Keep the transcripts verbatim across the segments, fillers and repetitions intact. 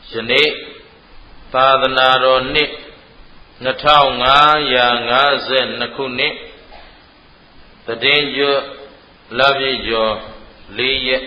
ယနေ့သာသနာတော်နှစ်နှစ်ထောင်ငါးရာငါးဆယ်နှစ်ခုနှစ်သတ္တင်ကျွတ်လပြည့်ကျော်လေးရက်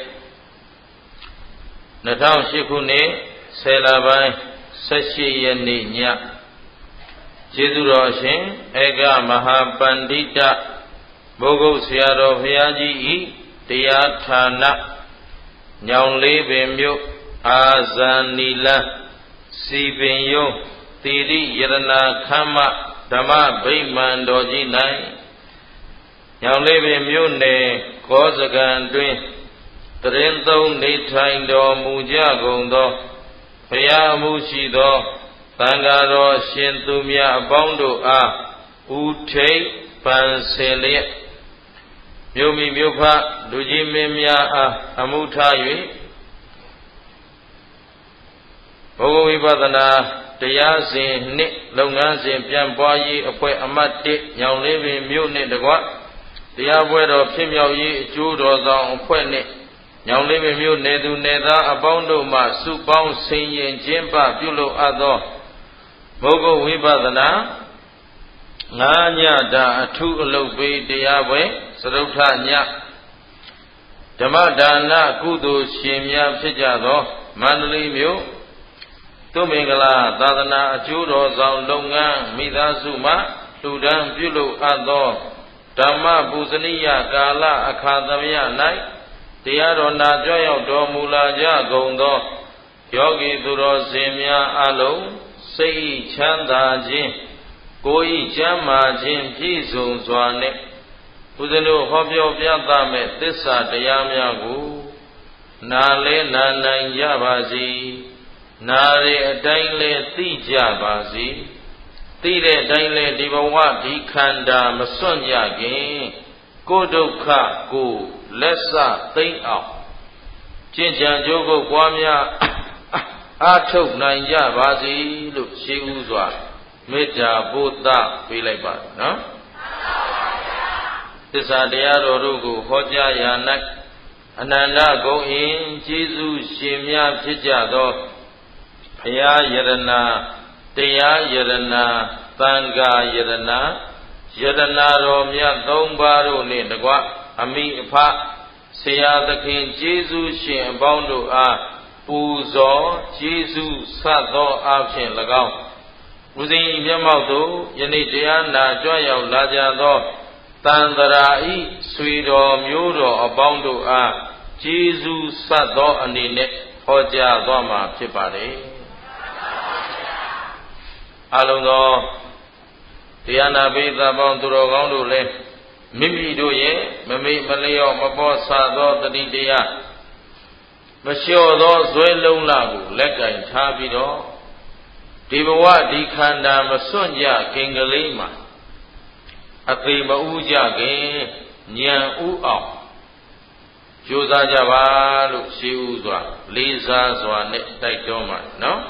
နှစ်ထောင်ရှစ်ခုနှစ်ဆယ်လပိုင်းဆယ့်ရှစ်ရက်နေ့ညကျေးဇူးတော်အရှင်ဧကမဟာပန္တိတဘုဂုတ်ဆရာတော်ဘုရားကြီးဤတရားဌာနညောင်လေးပင်မြို့အာဇာနီလန်းစီပင်ယုံသီရိယရဏခမ်းမဓမ္မဗိမာန်တော်ကြီး၌ညောင်လေးပင်မြို့နယ်ကောစကံတွင်တရင်သုံးနေထိုင်တော်မူကြကုန်သောဘုရားမှုရှိသောသံဃာတော်ရှင်သူများအပေါင်းတို့အားဥထိတ်ပန်ဆင်လျက်မြို့မိမြို့ဖလူကြီးမင်းများအားအမှုထား၍ဘုဂဝိပဿနာတရားစဉ်နှင့်လုပ်ငန်းစဉ်ပြန်ပွားရေးအဖွဲ့အမှတ်တစ်ညောင်လေးပင်မြို့နှင့်တကွတရားပွဲတော်ဖြစ်မြောက်ရေးအကျိုးတော်ဆောင်အဖွဲ့နှင့်ညောင်လေးပင်မြို့နယ်သူနယ်သားအပေါင်းတို့မှစုပေါင်းဆင်ရင်ကျင်းပပြုလုပ်အပ်သောဘုဂဝိပဿနာငါးညတာအထုအလုပ်ပေးတရားပွဲစရုထညဓမ္မဒါနကုသိုလ်ရှင်များဖြစ်ကြသောမန္တလေးမြို့သုမင်္ဂလာသာသနာအကျိုးတော်ဆောင်လုပ်ငန်းမိသားစုမှလှူဒန်းပြုလုပ်အပ်သောဓမ္မပူဇနိယကာလအခါသမယ၌တရားတော်နာကြွရောက်တော်မူလာကြကုန်သောယောဂီသူတော်စင်များအလုံးစိတ်ချမ်းသာခြင်းကိုယ်ဤကျမ်းမာခြင်းပြည့်စုံစွာနှင့်ဦးဇင်းတို့ဟောပြောပြသမဲ့သစ္စာတရားများကိုနာလဲနာနိုင်ကြပါစေနာရအတိုင်းလဲသိကြပါစေသိတဲ့အတိုင်းလဲဒီဘဝဒီခန္ဓာမစွန့်ကြခင်ကိုယ်ဒုက္ခကိုလက်စသိမ့်အောင်ကျင့်ကြံကြိုးကိုပွားများအားထုတ်နိုင်ကြပါစေလို့ရှင်းဥစွာမေတ္တာပို့သပေးလိုက်ပါနော်သစ္စာတရားတော်တို့ကိုဟောကြားရာ၌အနန္တဂုဏ်အင်ကျေးဇူးရှင်များဖြစ်ကြသောဘုရားယရဏတရားယရဏသံဃာယရဏယရဏတော်မြတ်သုံးပါးတို့နှင့်တကွအမိအဖဆရာသခင်ကျေးဇူးရှင်အပေါင်းတို့အားပူဇော်ကျေးဇူးဆတ်သောအဖြစ်၎င်းဦးဇင်းမျက်မှောက်သို့ယနေ့တရားနာကြွရောက်လာကြသောတန်တရာဤဆွေတော်မျိုးတော်အပေါင်းတို့အားကျေးဇူးဆတ်သောအနေနဲ့ဟောကြားသွားမှာဖြစ်ပါတယ်အလုံးသောတရားနာပိသပေါင်းသူတော်ကောင်းတို့လည်းမိမိတို့ရဲ့မမေ့မလျော့မပေါ်ဆသောတတိတရားမလျှော့သောဇွဲလုံးလာကိုလက်ကင်ထားပြီးတော့ဒီဘဝဒီခန္ဓာမစွန့်ကြခင်ကလေးမှာအသိမဥကြခင်ဉာဏ်ဥအောင်ကြိုးစားကြပါလို့ရှင်းဥစွာလေးစားစွာနဲ့တိုက်တွန်းပါနော်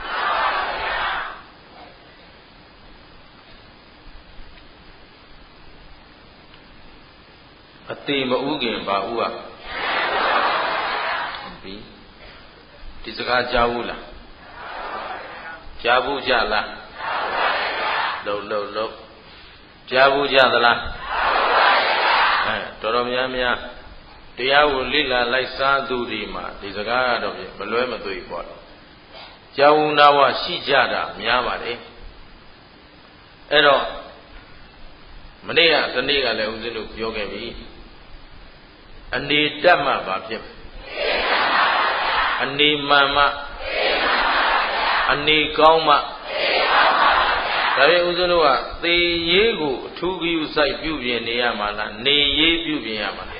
အတိမဥခင်ပါဥอ่ะဒီဒီစကားကြားဘူးလားကြားဘူးကြလားလုံလုံလုံကြားဘူးကြသလားအဲတော်တော်များများတရားကိုလေ့လာလိုက်စားသူဒီမှာဒီစကားကတော့မလွဲမသွေပေါ့ကြားဝနာဝရှိကြတာများပါတယ်အဲ့တော့မနေ့ကတနေ့ကလည်းဦးဇင်းတို့ပြောခဲ့ပြီအနေတက်မှဘာဖြစ်အနေမှန်မှအနေကောင်းမှဒါပေမဲ့ဦးဇင်းတို့ကသေရေးကိုအထူးဂရုစိုက်ပြုပြင်နေရမှာလားနေရေးပြုပြင်ရမှာလား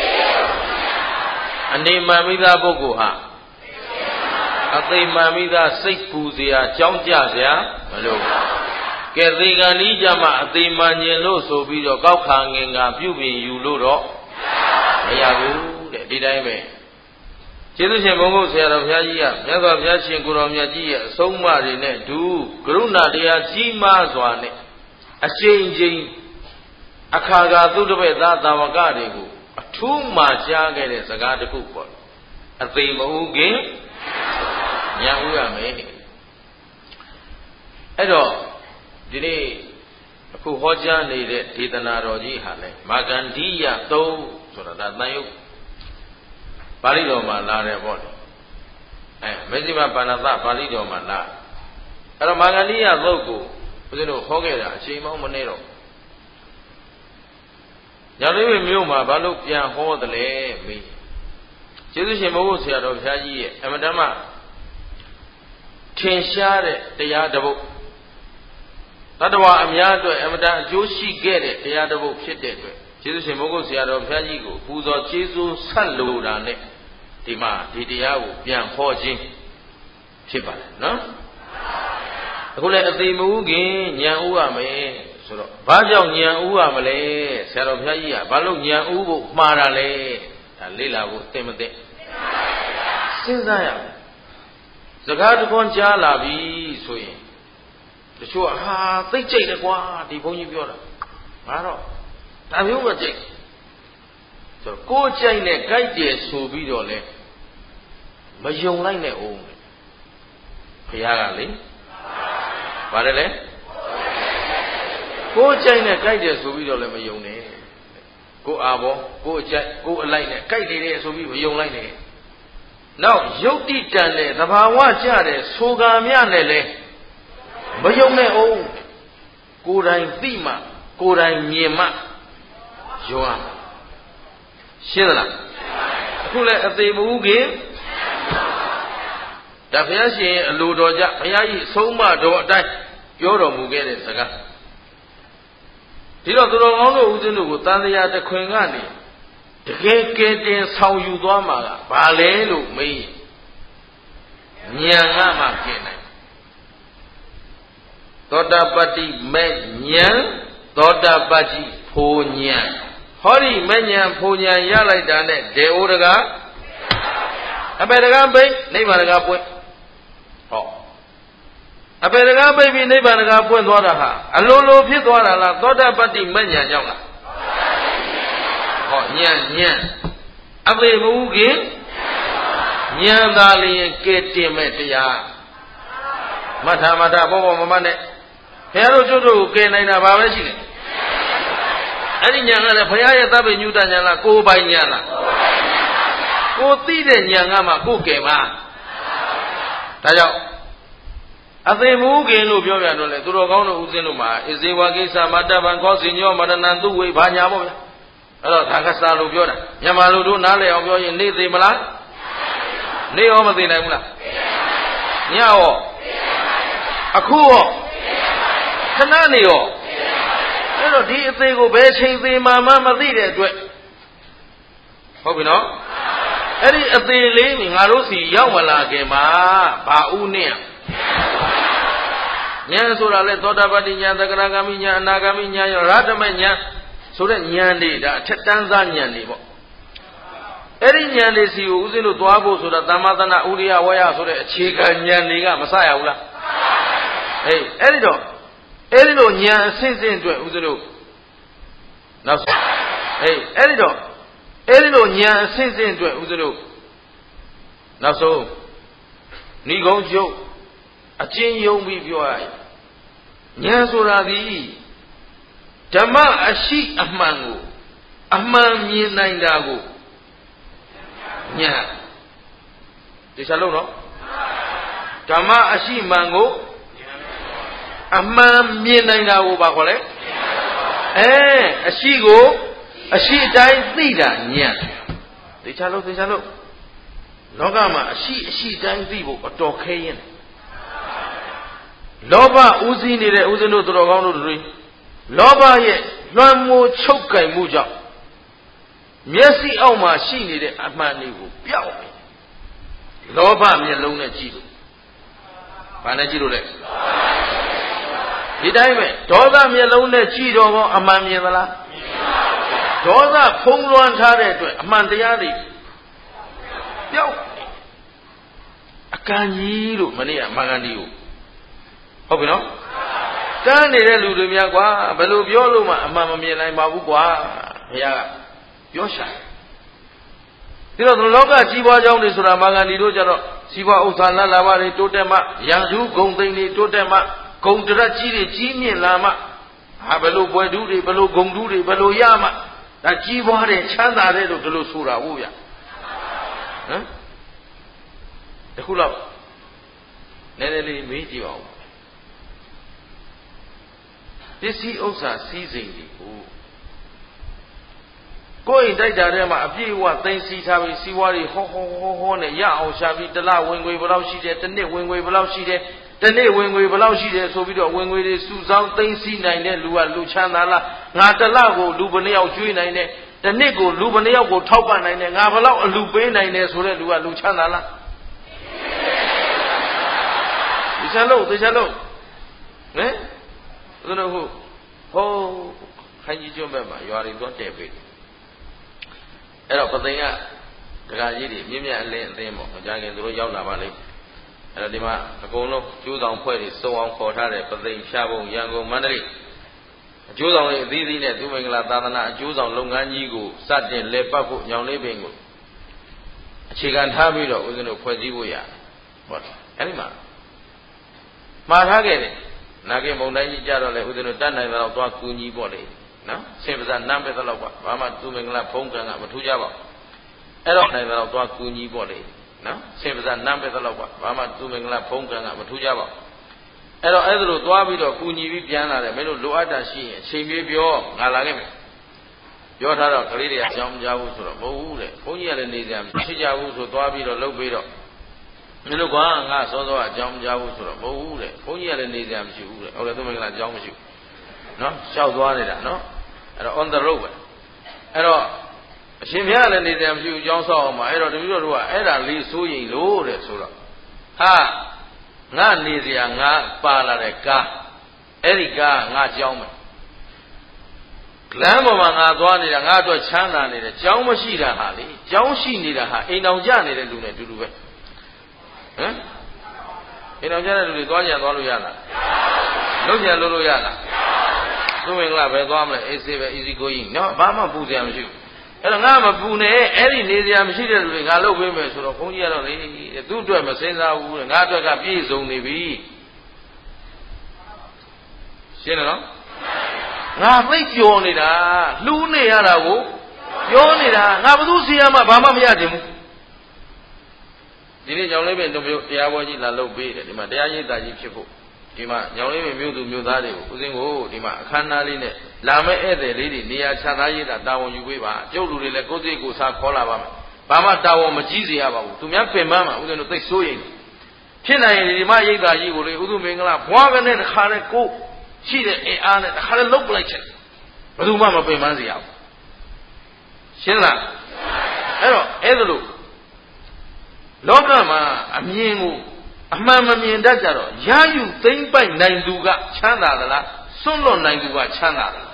အနေမှန်မိသားပုဂ္ဂိုလ်ဟာအသိမှန်မိသားစိတ်ပူစရာကြောင်းကြစရာမလိုဘူးကဲသေကံဤကြမှာအသိမှန်ခြင်းလို့ဆိုပြီးတော့ကောက်ခါငင်ကပြုပြင်ယူလို့တော့မရဘူးတဲ့ဒီတိုင်းပဲကျေးဇူးရှင်ဘုန်းဘုဆရာတော်ဘုရားကြီးကမြတ်စွာဘုရားရှင်ကိုယ်တော်မြတ်ကြီးရဲ့အဆုံးအမတွေနဲ့ဒုကရုဏာတရားကြီးမားစွာနဲ့အရှိန်ချင်းအခါခါသူတပည့်သားတာဝကတွေကိုအထူးမှကြားခဲ့တဲ့စကားတစ်ခုပေါ့အသိမဟုတ်ခင်ဉာဏ်ဥရမယ်အဲ့တော့ဒီနေ့အခုဟောကြားနေတဲ့ဒေသနာတော်ကြီးဟာလေမာဂန္ဓိယသုံးဆိုတာဒါတန်ယုတ်ပါဠိတော်မှာလာတယ်ပေါ့လေအဲမေဇိမပါဏသပါဠိတော်မှာလာအဲ့တော့မာဂန္ဓိယသုံးကိုဦးဇင်းတို့ဟောခဲ့တာအချိန်မောင်းမနေတော့ညောင်လေးမြို့မှာဘာလို့ပြန်ဟောသလဲမေးကျေးဇူးရှင်ဘုရားဆရာတော်ဘုရားကြီးရဲ့အမတမထင်ရှားတဲ့တရားတစ်ပုဒ်တတ္တဝါအများအတွက်အမတန်အကျိုးရှိခဲ့တဲ့တရားတစ်ပုဒ်ဖြစ်တဲ့အတွက်ကျေးဇူးရှင်ဘုရားဆရာတော်ဘုရားကြီးကိုပူဇော်ကျေးဇူးဆက်လိုတာနဲ့ဒီမှာဒီတရားကိုပြန်ဟောခြင်းဖြစ်ပါတယ်နော်အခုလည်းအသိမဟုတ်ခင်ဉာဏ်ဥရမယ်ဆိုတော့ဘာကြောင့်ဉာဏ်ဥရမလဲဆရာတော်ဘုရားကြီးကဘာလို့ဉာဏ်ဥဖို့မှားတာလဲဒါလေ့လာဖို့သိမသိစဉ်းစားရမယ်စကားတခွန်းကြားလာပြီဆိုရင်တချို့ဟာသိကြိတ်တယ်ကွာဒီဘုန်းကြီးပြောတာငါတော့ဒါမျိုးပဲကြိတ်ဆိုတော့ကိုယ်ကြိုက်နဲ့ကြိုက်တယ်ဆိုပြီးတော့လဲမယုံလိုက်နဲ့အောင်ဘုရားကလေပါတယ်လေကိုယ်ကြိုက်နဲ့ကြိုက်တယ်ဆိုပြီးတော့လည်းမယုံနဲ့ကိုယ်အာဘောကိုယ်အကြိုက်ကိုယ်အလိုက်နဲ့ကြိုက်တယ်ဆိုပြီးမယုံလိုက်နဲ့နောက်ယုတ်တိတန်နဲ့သဘာဝကျတဲ့ဆိုကာမြနဲ့လည်းမယုံနဲ့အောင်ကိုယ်တိုင်သိမှကိုယ်တိုင်မြင်မှယုံရမှာရှင်းသလားအခုလည်းအသေးမဟုတ်ခင်ဒါဘုရားရှင်အလိုတော်ကြဘုရားကြီးအဆုံးအမတော်အတိုင်းပြောတော်မူခဲ့တဲ့စကားဒီတော့သူတော်ကောင်းတို့ဦးဇင်းတို့ကိုတန်တရားတစ်ခွင်ကနေတကယ်ကဲတင်ဆောင်ယူသွားမှာကဘာလဲလို့မေးဉာဏ်ကမှကျင်နိုင်သောတာပတ္တိမဲ့ဉာဏ်သောတာပတ္တိဖို့ဉာဏ်ဟောဒီမဲ့ဉာဏ်ဖို့ဉာဏ်ရလိုက်တာနဲ့ဒေဩတကအပေတကပိနိဗ္ဗာန်တကပွင့်ဟောအပေတကားပိတ်ပြီးနိဗ္ဗာန်တကားပွင့်သွားတာဟာအလိုလိုဖြစ်သွားတာလားသောတာပတ္တိမဲ့ဉာဏ်ကြောင့်လားဟောဉာဏ်ဉာဏ်အပေမဟုတ်ခင်ဉာဏ်သာလျင်ကဲတင်မဲ့တရားမထာမထာဘောဘောမမနဲ့ဘုရားတို့ကျွတ်တို့ကိုကဲနိုင်တာဘာပဲရှိလဲအဲ့ဒီဉာဏ်ကလည်းဘုရားရဲ့သဗ္ဗညုတဉာဏ်လားကိုယ်ပိုင်ဉာဏ်လားကိုယ်သိတဲ့ဉာဏ်ကမှကိုယ်ကဲမှာဒါကြောင့်အသေးမူခင်လို့ပြောပြတော့လေသူတော်ကောင်းတို့ဦးစင်းတို့မှာဣဇေဝကိစ္စမတ္တဗံခောစီညောမရဏံသူဝိဘာညာပေါ့ဗျာအဲ့တော့သာကစာလို့ပြောတာမြန်မာလူတို့နားလည်အောင်ပြောရင်နေသေးမလားနေရောမသေးနိုင်ဘူးလားညရောအခုရောခဏနေရောအဲ့တော့ဒီအသေးကိုဘယ်ချိန်သေးမှမမသိတဲ့အတွက်ဟုတ်ပြီနော်အဲ့ဒီအသေးလေးငါတို့စီရောက်မလာခင်မှာဘာဥနဲ့ဉာဏ်ဆိုတာလေသောတာပတ္တိဉာဏ်သက္ကရာဂမိဉာဏ်အနာဂမိဉာဏ်ရောရဟတမေဉာဏ်ဆိုတဲ့ဉာဏ်တွေဒါအထက်တန်းစားဉာဏ်တွေပေါ့အဲ့ဒီဉာဏ်တွေစီကိုဦးဇင်းတို့သွားဖို့ဆိုတာသမ္မာသနာဥရိယဝယဆိုတဲ့အခြေခံဉာဏ်တွေကမဆရဘူးလားဟေးအဲ့ဒီတော့အဲ့ဒီလိုဉာဏ်အစစ်စစ်အတွက်ဦးဇင်းတို့နောက်ဟေးအဲ့ဒီတော့အဲ့ဒီလိုဉာဏ်အစစ်စစ်အတွက်ဦးဇင်းတို့နောက်ဆုံးဏိဂုံးကျုပ်အချင်းယုံပြီးပြောရရင်ဉာဏ်ဆိုတာဒီဓမ္မအရှိအမှန်ကိုအမှန်မြင်နိုင်တာကိုဉာဏ်ဒီစားလုံးနော်ဓမ္မအရှိမှန်ကိုအမှန်မြင်နိုင်တာကိုဘာခေါ်လဲအဲအရှိကိုအရှိအတိုင်းသိတာဉာဏ်ဒီစားလုံးဒီစားလုံးလောကမှာအရှိအရှိတိုင်းသိဖို့အတော်ခဲရင်လောဘဦးစီးနေတဲ့ဦးဇင်းတို့သူတော်ကောင်းတို့တွေလောဘရဲ့လွှမ်းမိုးချုပ်ကင်မှုကြောင့်မျက်စိအောက်မှာရှိနေတဲ့အမှန်တွေကိုပျောက်နေလောဘမျက်လုံးနဲ့ကြည့်လို့ဘာနဲ့ကြည့်လို့လဲဒီတိုင်းပဲဒေါသမျက်လုံးနဲ့ကြည့်တော့ကောအမှန်မြင်သလားဒေါသဖုံးလွှမ်းထားတဲ့အတွက်အမှန်တရားတွေပျောက်အကံကြီးလို့မနေ့ကမင်္ဂန်ဒီကိုဟုတ်ပြီနော်တန်းနေတဲ့လူတွေများကွာဘယ်လိုပြောလို့မှအမှန်မမြင်နိုင်ပါဘူးကွာဘုရားကပြောရှာဒီတော့လောကကြီးပွားကြောင်းတွေဆိုတာမင်္ဂန်ဒီတို့ကြတော့ဇစီးပွားဥစ္စာလာလာပါတွေတိုးတက်မှရန်သူဂုံသိန်းတွေတိုးတက်မှဂုံတရက်ကြီးတွေကြီးမြင့်လာမှဟာဘယ်လိုပွဲတူးတွေဘယ်လိုဂုံတူးတွေဘယ်လိုရမှဒါကြီးပွားတယ်ချမ်းသာတယ်လို့ဒီလိုဆိုတာဟုတ်ဗျဟမ်တခုတော့နည်းနည်းလေးမေးကြည့်အောင်ပစ္စည်းဥစ္စာစည်းစိမ်တွေကိုကိုယ်အိမ်တိုက်တာထဲမှာအပြည့်အဝသိမ်းစီထားပြီးစီးပွားတွေဟောဟောဟောဟောနဲ့ရအောင်ရှာပြီးတစ်လဝင်ငွေဘယ်လောက်ရှိတယ်တစ်နှစ်ဝင်ငွေဘယ်လောက်ရှိတယ်တစ်နေ့ဝင်ငွေဘယ်လောက်ရှိတယ်ဆိုပြီးတော့ဝင်ငွေတွေစုဆောင်းသိမ်းစီနိုင်တဲ့လူကလူချမ်းသာလားငါတစ်လကိုလူဘယ်နှယောက်ကျွေးနိုင်တယ်တစ်နှစ်ကိုလူဘယ်နှယောက်ကိုထောက်ပံ့နိုင်တယ်ငါဘယ်လောက်အလူပေးနိုင်တယ်ဆိုတဲ့လူကလူချမ်းသာလားဒီချက်လို့ဒီချက်လို့ဟမ်ဘယ်လိုဟုတ်ဟောခိုင်းကြီးကျွန်းဘက်မှာရွာတွေတော့တဲ့ပြီအဲ့တော့ပသိမ်ကဒကာကြီးတွေမြင့်မြတ်အလင်းအသင်းပေါ့မကြခင်သူတို့ရောက်လာပါလိမ့်အဲ့တော့ဒီမှာအကုန်လုံးကျိုးဆောင်ဖွဲ့တွေစုံအောင်ခေါ်ထားတဲ့ပသိမ်ဖြားပုံရန်ကုန်မန္တလေးအကျိုးဆောင်တွေအသီးသီးနဲ့သူမင်္ဂလာသာသနာအကျိုးဆောင်လုပ်ငန်းကြီးကိုစတင်လဲပတ်ဖို့ညောင်လေးပင်ကိုအခြေခံထားပြီးတော့ဦးဇင်းတို့ဖွဲ့စည်းဖို့ရဟုတ်တယ်အဲ့ဒီမှာမှားထားခဲ့တယ်နာဂိမုံတိုင်းကြီးကြတော့လေဦးဇင်းတို့တတ်နိုင်တော့သွားကူညီပေါ့လေနော်ဆင်ပဇာနမ်းပဲတော့ပါဘာမှသူမင်္ဂလာဖုံးကံကမထူးကြပါဘူးအဲ့တော့နိုင်တော့သွားကူညီပေါ့လေနော်ဆင်ပဇာနမ်းပဲတော့ပါဘာမှသူမင်္ဂလာဖုံးကံကမထူးကြပါဘူးအဲ့တော့အဲ့ဒါလိုသွားပြီးတော့ကူညီပြီးပြန်လာတယ်မင်းတို့လိုအပ်တာရှိရင်အချိန်ပြေးပြောငါလာခဲ့မယ်ပြောထားတော့ကလေးတွေအကြောင်းမကြားဘူးဆိုတော့မဟုတ်ဘူးတဲ့ဘုန်းကြီးကလည်းနေကြမရှိကြဘူးဆိုသွားပြီးတော့လှုပ်ပြီးတော့မင်းတို့ကငါစောစောအကြောင်းမကြားဘူးဆိုတော့မဟုတ်ဘူးတဲ့ဘုန်းကြီးကလည်းနေကြမရှိဘူးတဲ့ဟုတ်တယ်သူမင်္ဂလာအကြောင်းမရှိဘူးနော်ရှောက်သွားနေတာနော်အဲ့တော့ on the road ပဲအဲ့တော့အရှင်ဘုရားလည်းနေကြမရှိဘူးအကြောင်းဆောက်အောင်ပါအဲ့တော့တပည့်တော်တို့ကအဲ့ဒါလေးစိုးရင်လို့တဲ့ဆိုတော့ဟာငါနေစရာငါပါလာတဲ့ကားအဲ့ဒီကားငါကြောင်းမယ်လမ်းပေါ်မှာငါသွားနေတာငါအတွက်ချမ်းသာနေတယ်ကြောင်းမရှိတာဟာလေကြောင်းရှိနေတာဟာအိမ်တော်ကြနေတဲ့လူနဲ့အတူတူပဲဟမ်အိမ်တော်ကြတဲ့လူတွေသွားကြသွားလို့ရလားလုံးကြလို့လို့ရလားသူမင်္ဂလာပဲသွားမလဲအေးစေးပဲ easy going နော်ဘာမှပူစရာမရှိဘူးအဲ့တော့ငါမပူနဲ့အဲ့ဒီနေစရာမရှိတဲ့လူတွေငါလုပ်ပေးမယ်ဆိုတော့ဘုန်းကြီးကတော့လေသူ့အတွက်မစင်စားဘူးတဲ့ငါအတွက်ကပြည့်စုံနေပြီရှင်းတယ်နော်ငါသိပြောနေတာလှူးနေရတာကိုပြောနေတာငါဘသူစီရမှဘာမှမရတင်ဘူးဒီနေ့ညောင်လေးပင်တို့မျိုးတရားပွဲကြီးလာလုပ်ပေးတယ်ဒီမှာတရားရေးတာကြီးဖြစ်ဖို့ဒီမှာညောင်လေးပင်မြို့သူမြို့သားတွေကိုဦးစင်းကိုဒီမှာအခမ်းအနားလေးနဲ့လာမဲ့ဧည့်သည်လေးတွေနေရာချထားရေးတာတာဝန်ယူပေးပါကျုပ်လူတွေလည်းကိုယ်စိတ်ကိုယ်စားခေါ်လာပါမယ်ဘာမှတာဝန်မကြီးစေရပါဘူးသူများပင်ပန်းမှာဦးစင်းတို့သိစိုးရင်ဖြစ်နိုင်ရင်ဒီမှာရိတ်တာကြီးကိုလေဥဒုမင်္ဂလာဘွားကနေတခါလဲကိုရှိတဲ့အင်အားနဲ့တခါလဲလုတ်ပလိုက်ချင်ဘယ်သူမှမပင်ပန်းစေရဘူးရှင်းလားအဲ့တော့အဲ့ဒါလို့လောကမှာအမြင်ကိုအမှန်မမြင်တတ်ကြတော့ရယူသိမ့်ပိုက်နိုင်သူကချမ်းသာသလားစွန့်လွတ်နိုင်သူကချမ်းသာသလား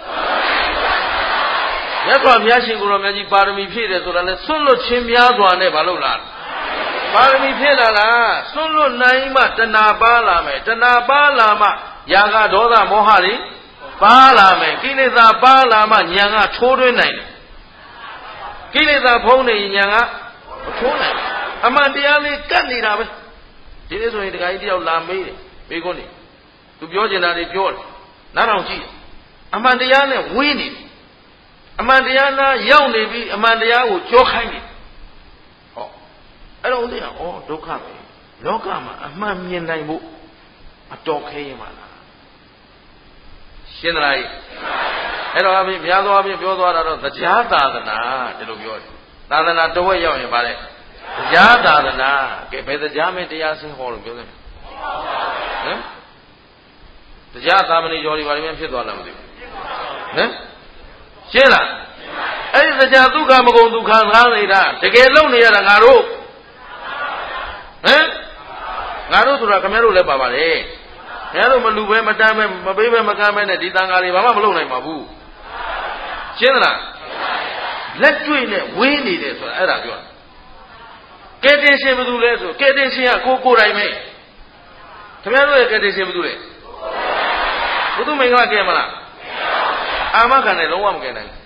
မြတ်စွာဘုရားရှင်ကိုယ်တော်မြတ်ကြီးပါရမီဖြည့်တယ်ဆိုတာလဲစွန့်လွတ်ခြင်းများစွာနဲ့မလုပ်လားပါရမီဖြည့်လာလားစွန့်လွတ်နိုင်မှတဏှာပါလာမယ်တဏှာပါလာမှယာကဒေါသမောဟတွေပါလာမယ်ကိလေသာပါလာမှဉာဏ်ကထိုးထွင်းနိုင်တယ်ကိလေသာဖုံးနေဉာဏ်ကမထိုးနိုင်ဘူးအမှန်တရားလေးကတ်နေတာပဲဒီနေ့ဆိုရင်တခါကြီးတယောက်လာမေးတယ်မေးခွန်းနေသူပြောချင်တာတွေပြောတယ်နားထောင်ကြည့်အမှန်တရားနဲ့ဝေးနေတယ်အမှန်တရားနာရောက်နေပြီအမှန်တရားကိုကြောခိုင်းနေဟောအဲ့တော့ဦးဇင်းကဩဒုက္ခပဲလောကမှာအမှန်မြင်နိုင်ဖို့အတော်ခဲရင်ပါလားရှင်းသလားအဲ့တော့အပြင်များသောအားဖြင့်ပြောသွားတာတော့တရားသာသနာဒီလိုပြောတယ်သာသနာတစ်ဝက်ရောက်ရင်ဗါတဲ့တရားသာသနာကဲဘယ်တရားမဲတရားစင်းဟောလို့ပြောတယ်ဟမ်တရားသာမဏေကျော်တွေဘာတွေမှဖြစ်သွားလားမသိဘူးဟမ်ရှင်းလားအဲ့ဒီတရားဒုက္ခမကုန်ဒုက္ခငါးနေတာတကယ်လုံနေရတာငါတို့ဟမ်ငါတို့ဆိုတာခင်ဗျားတို့လည်းပါပါလေခင်ဗျားတို့မလူပဲမတန်းပဲမပေးပဲမကမ်းပဲနဲ့ဒီတန်ဃာတွေဘာမှမလုပ်နိုင်ပါဘူးရှင်းလားလက်တွေ့နဲ့ဝေးနေတယ်ဆိုတာအဲ့ဒါပြောကဲတင်ရှင်ဘယ်သူလဲဆိုကဲတင်ရှင်ကကိုကိုယ်တိုင်ပဲခင်ဗျားတို့ရဲ့ကဲတင်ရှင်ဘယ်သူလဲဘုသူမင်္ဂလာကဲမလားအာမခံတယ်လုံးဝမကဲနိုင်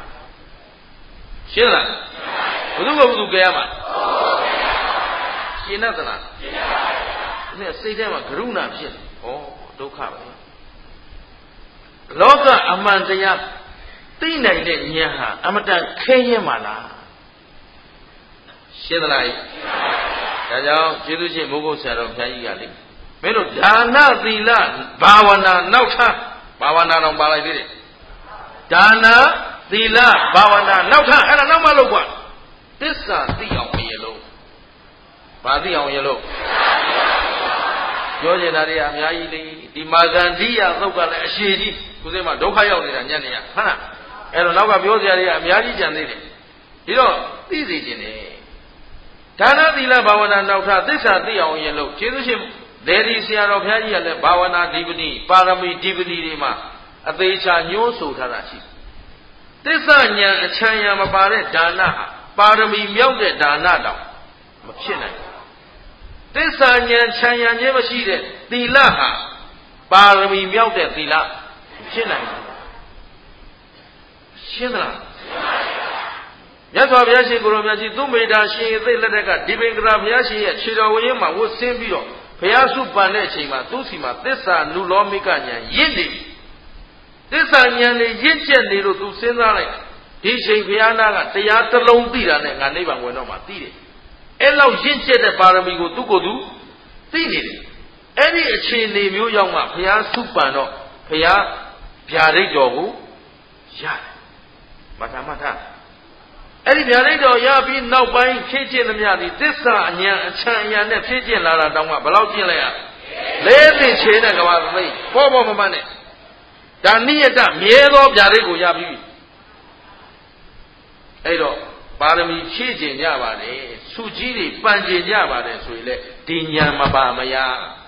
ရှင်းလားဘယ်သူကဘယ်သူကဲရမှာရှရှင်းတတ်လားရှင်းပါပါဗျာစိတ်ထဲမှာကရုဏာဖြစ်ဩဒုက္ခပဲလောကအမှန်တရားသိနိုင်တဲ့ဉာဏ်ဟာအမတန်ခဲရင်ပါလားရှင်းသလားရှင်းပါပါဒါကြောင့်ကျေးဇူးရှင်မိုးကုတ်ဆရာတော်ဘုရားကြီးကလေမင်းတို့ဒါနသီလဘာဝနာနောက်ထပ်ဘာဝနာတော့ပါလိုက်သေးတယ်ဒါနသီလဘာဝနာနောက်ထပ်အဲ့ဒါနောက်မှလုပ်กว่าသစ္စာသိအောင်အရင်လုံးဘာသိအောင်အရင်လုံးပြောချင်တာတွေအများကြီးလေဒီမာဂန္ဓိယသုတ်ကလည်းအရှိကြီးခုစိမှာဒုက္ခရောက်နေတာညံ့နေရဟုတ်လားအဲ့တော့နောက်ကပြောစရာတွေကအများကြီးကြံသေးတယ်ဒီတော့သိစေခြင်းနဲ့ဒါနသီလဘာဝနာနောက်ထပ်သစ္စာသိအောင်အရင်လုံးကျေးဇူးရှင်ဒေဒီဆရာတော်ဘုရားကြီးကလည်းဘာဝနာဓိပတိပါရမီဓိပတိတွေမှာအသေးချာညှိုးဆိုထားတာရှိသစ္စာဉာဏ်အချမ်းရမပါတဲ့ဒါနဟာပါရမီမြောက်တဲ့ဒါနတောင်မဖြစ်နိုင်ဘူးသစ္စာဉာဏ်ချမ်းရခြင်းမရှိတဲ့သီလဟာပါရမီမြောက်တဲ့သီလဖြစ်နိုင်ဘူးရှင်းသလားမြတ်စွာဘုရားရှင်ကိုရောမြတ်ကြီးသူမိတာရှင်အသိလက်ထက်ကဒီပင်္ဂရာဘုရားရှင်ရဲ့ခြေတော်ဝင်းမှာဝတ်ဆင်းပြီးတော့ဘုရားစုပန်တဲ့အချိန်မှာသူ့စီမှာသစ္စာနုလောမိကဉာဏ်ရင့်နေပြီသစ္စာဉာဏ်နဲ့ရင့်ကျက်နေလို့သူစဉ်းစားလိုက်ဒီချိန်ဘုရားနာကတရားတစ်လုံးသိတာနဲ့ငါနိဗ္ဗာန်ဝင်တော့မှသိတယ်အဲ့လောက်ရင့်ကျက်တဲ့ပါရမီကိုသူ့ကိုယ်သူသိနေတယ်အဲ့ဒီအခြေအနေမျိုးရောက်မှဘုရားစုပန်တော့ဘုရားဗျာဒိတ်တော်ကိုရတယ်မထာမထအဲ့ဒီဗျာဒိတ်တော်ရပြီးနောက်ပိုင်းဖြည့်ကျင့်သမျှဒီသစ္စာအဉာဏ်အချမ်းအဉာဏ်နဲ့ဖြည့်ကျင့်လာတာတောင်မှဘယ်လောက်ကျင့်လိုက်ရလဲသိချေတဲ့ကဘာသိပေါ်ပေါ်မမှန်နဲ့ဒါနိယတမြဲသောဗျာဒိတ်ကိုရပြီးအဲ့တော့ပါရမီဖြည့်ကျင့်ကြပါတယ်စုကြီးတွေပန်ကျင်ကြပါတယ်ဆိုရင်လေဒီဉာဏ်မပါမရ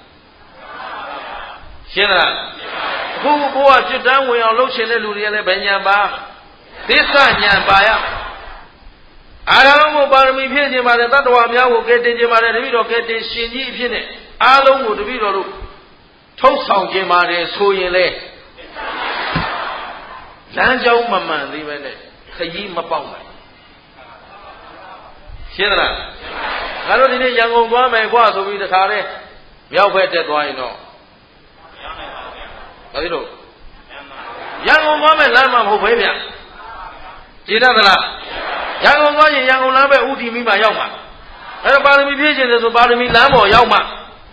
ရှင်းလားအခုကိုကကျွတ်တန်းဝင်အောင်လုပ်ချင်တဲ့လူတွေကလည်းဘယ်ဉာဏ်ပါသစ္စာဉာဏ်ပါရအာရလုံးကိုပါရမီဖြည့်ခြင်းပါတယ်တတ္တဝါများကိုကဲတင်ခြင်းပါတယ်တပည့်တော်ကဲတင်ရှင်ကြီးအဖြစ်နဲ့အားလုံးကိုတပည့်တော်တို့ထုတ်ဆောင်ခြင်းပါတယ်ဆိုရင်လေလမ်းကြောင်းမမှန်သေးပဲနဲ့ခရီးမပေါက်နိုင်ရှင်းသလားငါတို့ဒီနေ့ရန်ကုန်သွားမယ်ကွာဆိုပြီးတခါလဲမြောက်ဘက်တက်သွားရင်တော့ဘာဖြစ်လို့ရန်ကုန်သွားမယ်လမ်းမှာမဟုတ်ပဲဗျကြည်တတ်သလားရန်ကုန်သွားရင်ရန်ကုန်လမ်းပဲဥတီမိမှရောက်မှာအဲ့တော့ပါရမီဖြည့်ခြင်းတယ်ဆိုပါရမီလမ်းပေါ်ရောက်မှာ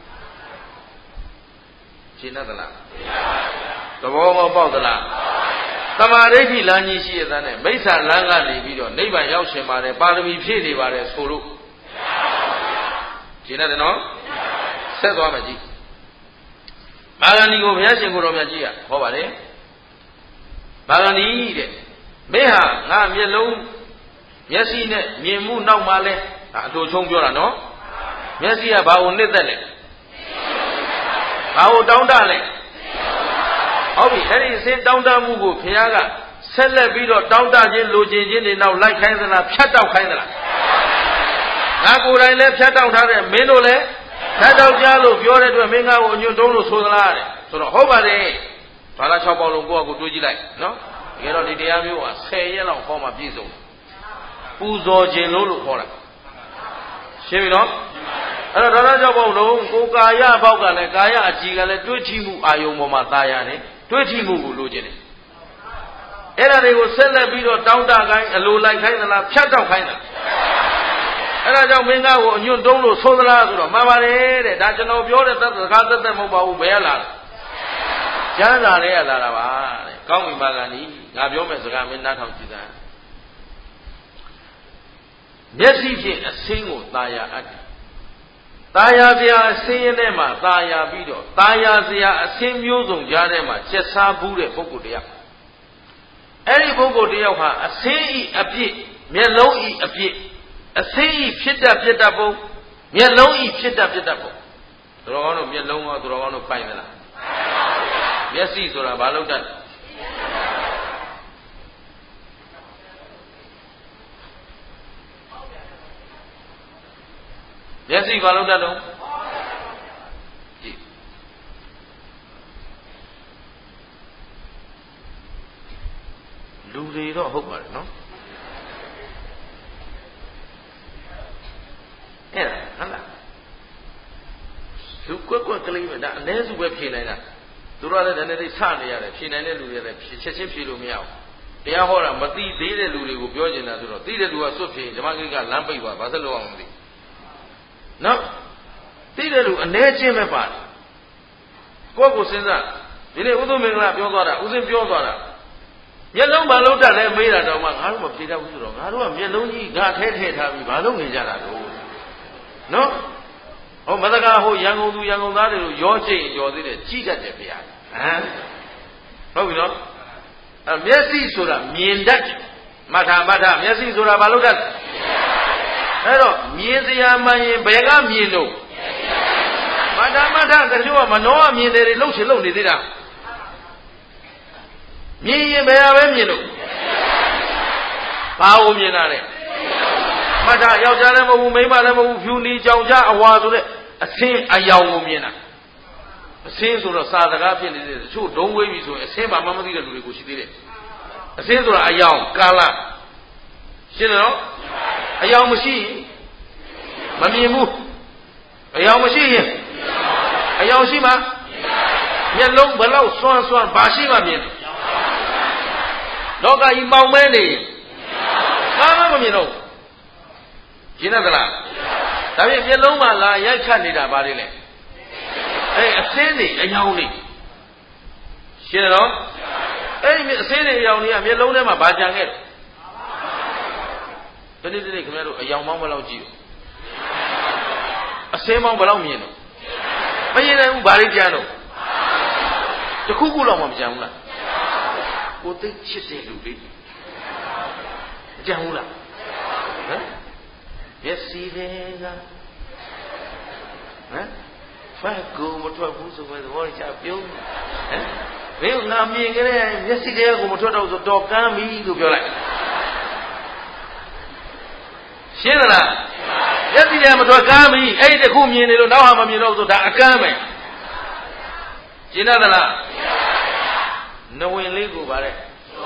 ကြည်တတ်သလားသဘောမပေါက်သလားသမာဓိဋ္ဌိလမ်းကြီးရှိရတဲ့နဲ့မိစ္ဆာလမ်းကနေပြီးတော့နိဗ္ဗာန်ရောက်ရှင်ပါတယ်ပါရမီဖြည့်နေပါတယ်ဆိုလို့ကြည်တတ်တယ်နော်ဆက်သွားမယ်ကြည်မာဂန္ဒီကိုဘုရားရှင်ကိုတော်မြတ်ကြီးကဟောပါတယ်မာဂန္ဒီတဲ့မင်းဟာငါမျက်လုံးမျက်စိနဲ့မြင်မှုနောက်မှလဲအတူချုံပြောတာနော်မျက်စိကဘာကိုနှစ်သက်လဲဘာကိုတောင်းတလဲဟုတ်ပြီအဲ့ဒီအစဉ်တောင်းတမှုကိုဘုရားကဆက်လက်ပြီးတော့တောင်းတခြင်းလိုချင်ခြင်းတွေနောက်လိုက်ခိုင်းသလားဖြတ်တောက်ခိုင်းသလားငါကိုယ်တိုင်လည်းဖြတ်တောက်ထားတယ်မင်းတို့လည်းဖြတ်တောက်ကြလို့ပြောတဲ့အတွက်မင်းကကိုအညွန့်တုံးလို့ဆိုသလားတဲ့ဆိုတော့ဟုတ်ပါတယ်ဘာသာ၆ပေါက်လုံးကိုယ့်အကူတွေးကြည့်လိုက်နော်တကယ်တော့ဒီတရားမျိုးကဆယ်ရက်လောက်ဟောမှပြည့်စုံပူဇော်ခြင်းလို့လို့ခေါ်တာရှင်းပြီနော်အဲ့တော့ဒါန၆ပေါက်လုံးကိုကာယဘောက်ကလည်းကာယအကြည်ကလည်းတွေးထိမှုအာယုံပေါ်မှာသာရတယ်တွေးထိမှုကိုလိုချင်တယ်အဲ့ဒါတွေကိုဆက်လက်ပြီးတော့တောင်းတခိုင်းအလိုလိုက်ခိုင်းသလားဖြတ်တောက်ခိုင်းသလားအဲ့ဒါကြောင့်မင်းသားကိုအညွန့်တုံးလို့ဆိုသလားဆိုတော့မှန်ပါတယ်တဲ့ဒါကျွန်တော်ပြောတဲ့သစကားသက်သက်မဟုတ်ပါဘူးဘယ်ရလာလဲကျမ်းစာလေးရလာတာပါတဲ့ကောင်းပြီပါကဏီငါပြောမယ်စကားမင်းနားထောင်ကြည့်သားမျက်စိဖြင့်အစင်းကိုตาရအပ်တယ်ตาရစရာအစင်းရတဲ့မှာตาရပြီးတော့ตาရစရာအစင်းမျိုးစုံကြားထဲမှာကျက်စားဘူးတဲ့ပုဂ္ဂိုလ်တရားအဲ့ဒီပုဂ္ဂိုလ်တယောက်ဟာအစင်းဤအပြစ်မျက်လုံးဤအပြစ်အစင်းဤဖြစ်တတ်ဖြစ်တတ်ပုံမျက်လုံးဤဖြစ်တတ်ဖြစ်တတ်ပုံသူတော်ကောင်းတို့မျက်လုံးရောသူတော်ကောင်းတို့ပိုင်သလားမျက်စိဆိုတာဘာလို့တတ်မျက်စိဘာလို့တတ်တော့ကြည့်လူတွေတော့ဟုတ်ပါတယ်နော်အဲ့ဒါဟုတ်လားကွက်ကွက်ကလေးပဲဒါအနည်းစုပဲဖြေနိုင်တာသူတို့ကလည်းနည်းနည်းလေးစနေရတယ်ဖြေနိုင်တဲ့လူတွေလည်းချက်ချင်းဖြေလို့မရဘူးတရားဟောတာမသိသေးတဲ့လူတွေကိုပြောကျင်တာဆိုတော့သိတဲ့လူကစွတ်ဖြေဓမ္မဂိကလမ်းပိတ်သွားဘာသက်လို့အောင်မသိနော်သိတဲ့လူအနည်းချင်းပဲပါတယ်ကိုယ့်ကိုစဉ်းစားဒီနေ့ဥဒ္ဓမင်္ဂလာပြောသွားတာဥစဉ်ပြောသွားတာမျက်လုံးမလုံးတတ်လဲမေးတာတော့မှငါတို့မဖြေတတ်ဘူးဆိုတော့ငါတို့ကမျက်လုံးကြီးငါထဲထဲထားပြီးဘာလို့နေကြတာလို့နော်ဟောမသကားဟိုရန်ကုန်သူရန်ကုန်သားတွေကိုရောကျိတ်ရောသေးတယ်ကြည့်တတ်တယ်ဗျာဟမ်ဟုတ်ပြီနော်အဲမျက်စိဆိုတာမြင်တတ်တယ်မထာမထာမျက်စိဆိုတာဘာလို့တတ်အဲ့တော့မြင်စရာမှန်ရင်ဘယ်ကမြင်လို့မထာမထာတချို့ကမနှောကမြင်တယ်တွေလှုပ်ချင်လှုပ်နေသေးတာမြင်ရင်ဘယ်ဟာပဲမြင်လို့ဘာကိုမြင်တာလဲမထာယောက်ျားလည်းမဟုတ်ဘူးမိန်းမလည်းမဟုတ်ဘူးဖြူနီကြောင်ကြအဝါဆိုတဲ့အဆင်းအယောင်ကိုမြင်တာအဆင်းဆိုတော့စာစကားဖြစ်နေတယ်တချို့ဒုံးဝေးပြီဆိုရင်အဆင်းဘာမှမသိတဲ့လူတွေကိုရှိသေးတယ်အဆင်းဆိုတာအယောင်ကာလရှင်းတယ်နော်အယောင်မရှိရင်မမြင်ဘူးအယောင်မရှိရင်အယောင်ရှိမှမျက်လုံးဘလောက်စွမ်းစွမ်းဘာရှိမှမြင်တယ်လောကကြီးမောင်မဲနေဘာမှမမြင်တော့ရှင်းတယ်သလားဒါဖြင့်မျက်လုံးမှာလာရိုက်ခတ်နေတာဘာတွေလဲအဲအစင်းတွေအယောင်တွေရှင်းတော့အဲ့ဒီအစင်းတွေအယောင်တွေကမျက်လုံးထဲမှာဘာကြံခဲ့လဲဒီနေ့ဒီနေ့ခင်ဗျားတို့အယောင်မောင်းဘယ်လောက်ကြည့်လို့အစင်းမောင်းဘယ်လောက်မြင်လို့မမြင်နိုင်ဘူးဘာတွေကြံတော့တခုခုတော့မှမကြံဘူးလားကိုသိချစ်တဲ့လူတွေမကြံဘူးလားဟမ်မျက်စိတွေကဟမ်ဖတ်ကိုမထွက်ဘူးဆိုပဲသဘောကျပြုံးဟမ်ဘယ်ငါမြင်ကြတဲ့မျက်စိတွေကိုမထွက်တော့ဆိုတော့ကမ်းပြီလို့ပြောလိုက်ရှင်းသလားမျက်စိတွေမထွက်ကမ်းပြီအဲ့ဒီတခုမြင်နေလို့နောက်ဟာမမြင်တော့ဆိုဒါအကမ်းပဲရှင်းသလားနဝင်လေးကိုပါတဲ့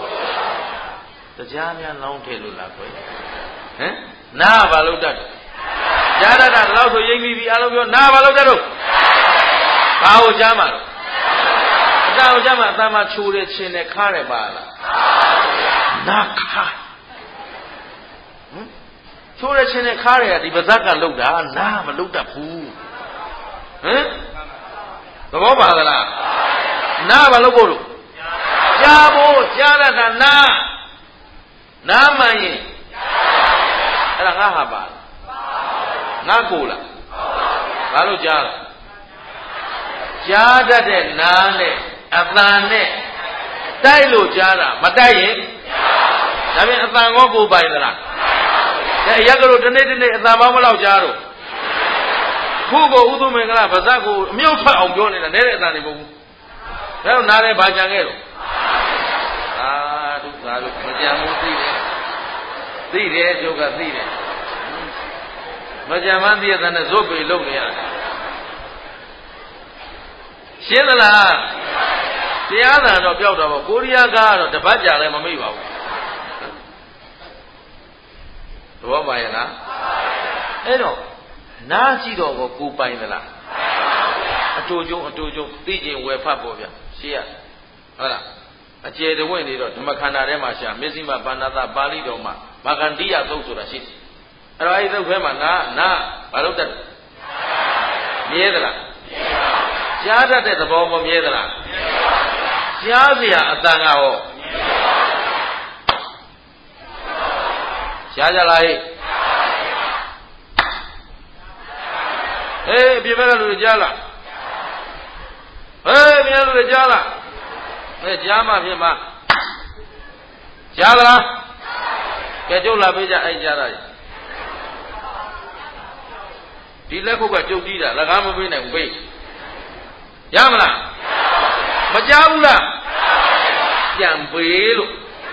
တရားများလောင်းထည့်လို့လားခွဲဟမ်နားဘာလို့တတ်ကြားတတ်တာတော့ဆိုရိပ်ပြီးပြီအားလုံးပြောနားဘာလို့တတ်တော့ဘာကိုကြားမှာလဲအတန်ကိုကြားမှာအတန်မှာချိုးတယ်ချင်းတယ်ခါတယ်ပါလားနားခါဟမ်ချိုးတယ်ချင်းတယ်ခါတယ်ကဒီပါဇက်ကလုတ်တာနားမလုတ်တတ်ဘူးဟမ်သဘောပါသလားနားဘာလို့ဖို့လို့ကြားဖို့ကြားတတ်တာနားနားမှန်ရင်အဲ့ဒါငါဟာပါငါကိုလားဘာလို့ကြားလဲကြားတတ်တဲ့နားနဲ့အသံနဲ့တိုက်လို့ကြားတာမတိုက်ရင်ဒါပြန်အသံကောကိုပိုင်သလားဒါအရက်ကလို့တနေ့တနေ့အသံပေါင်းဘယ်လောက်ကြားတော့ခုကိုဥသုမင်္ဂလာဗဇက်ကိုအမြုပ်ထွက်အောင်ပြောနေတာနဲတဲ့အသံတွေမဟုတ်ဘူးဒါတော့နားလဲဘာကြံခဲ့တော့အာဒုက္ခလို့မကြံဘူးသိတယ်သိတယ်ကျုပ်ကသိတယ်မကြံမှန်းသိရတဲ့နဲ့ဇွတ်ပေလုပ်နေရတယ်ရှင်းသလားတရားသာတော့ပြောက်တော့ကိုရီးယားကားကတော့တပတ်ကြာလဲမမိပါဘူးသဘောပါရဲ့လားအဲ့တော့နားကြည့်တော့ကိုပိုင်သလားအတူကျုံအတူကျုံသိကျင်ဝယ်ဖတ်ပေါ့ဗျာရှင်းရဟုတ်လားအကျေတဝင့်နေတော့ဓမ္မခန္ဓာထဲမှာရှာမစ္စည်းမပါဏာတပါဠိတော်မှာမာဂန္တိယသုတ်ဆိုတာရှိတယ်အဲ့တော့အဲ့ဒီသုတ်ထဲမှာနာနာဘာလို့တက်မြဲသလားကြားတတ်တဲ့သဘောမမြဲသလားကြားเสียအတန်ကဟောကြားကြလားဟဲ့အေးပြည့်ဘက်ကလူကြားလားဟေးမြန်လူကြားလားအဲကြားမှဖြစ်မှာကြားသလားကဲကျုပ်လာပေးကြအဲ့ကြားတာဒီလက်ခုပ်ကကျုပ်တီးတာလက်ကားမပေးနိုင်ဘူးပေးရမလားမကြားဘူးလားပြန်ပေးလို့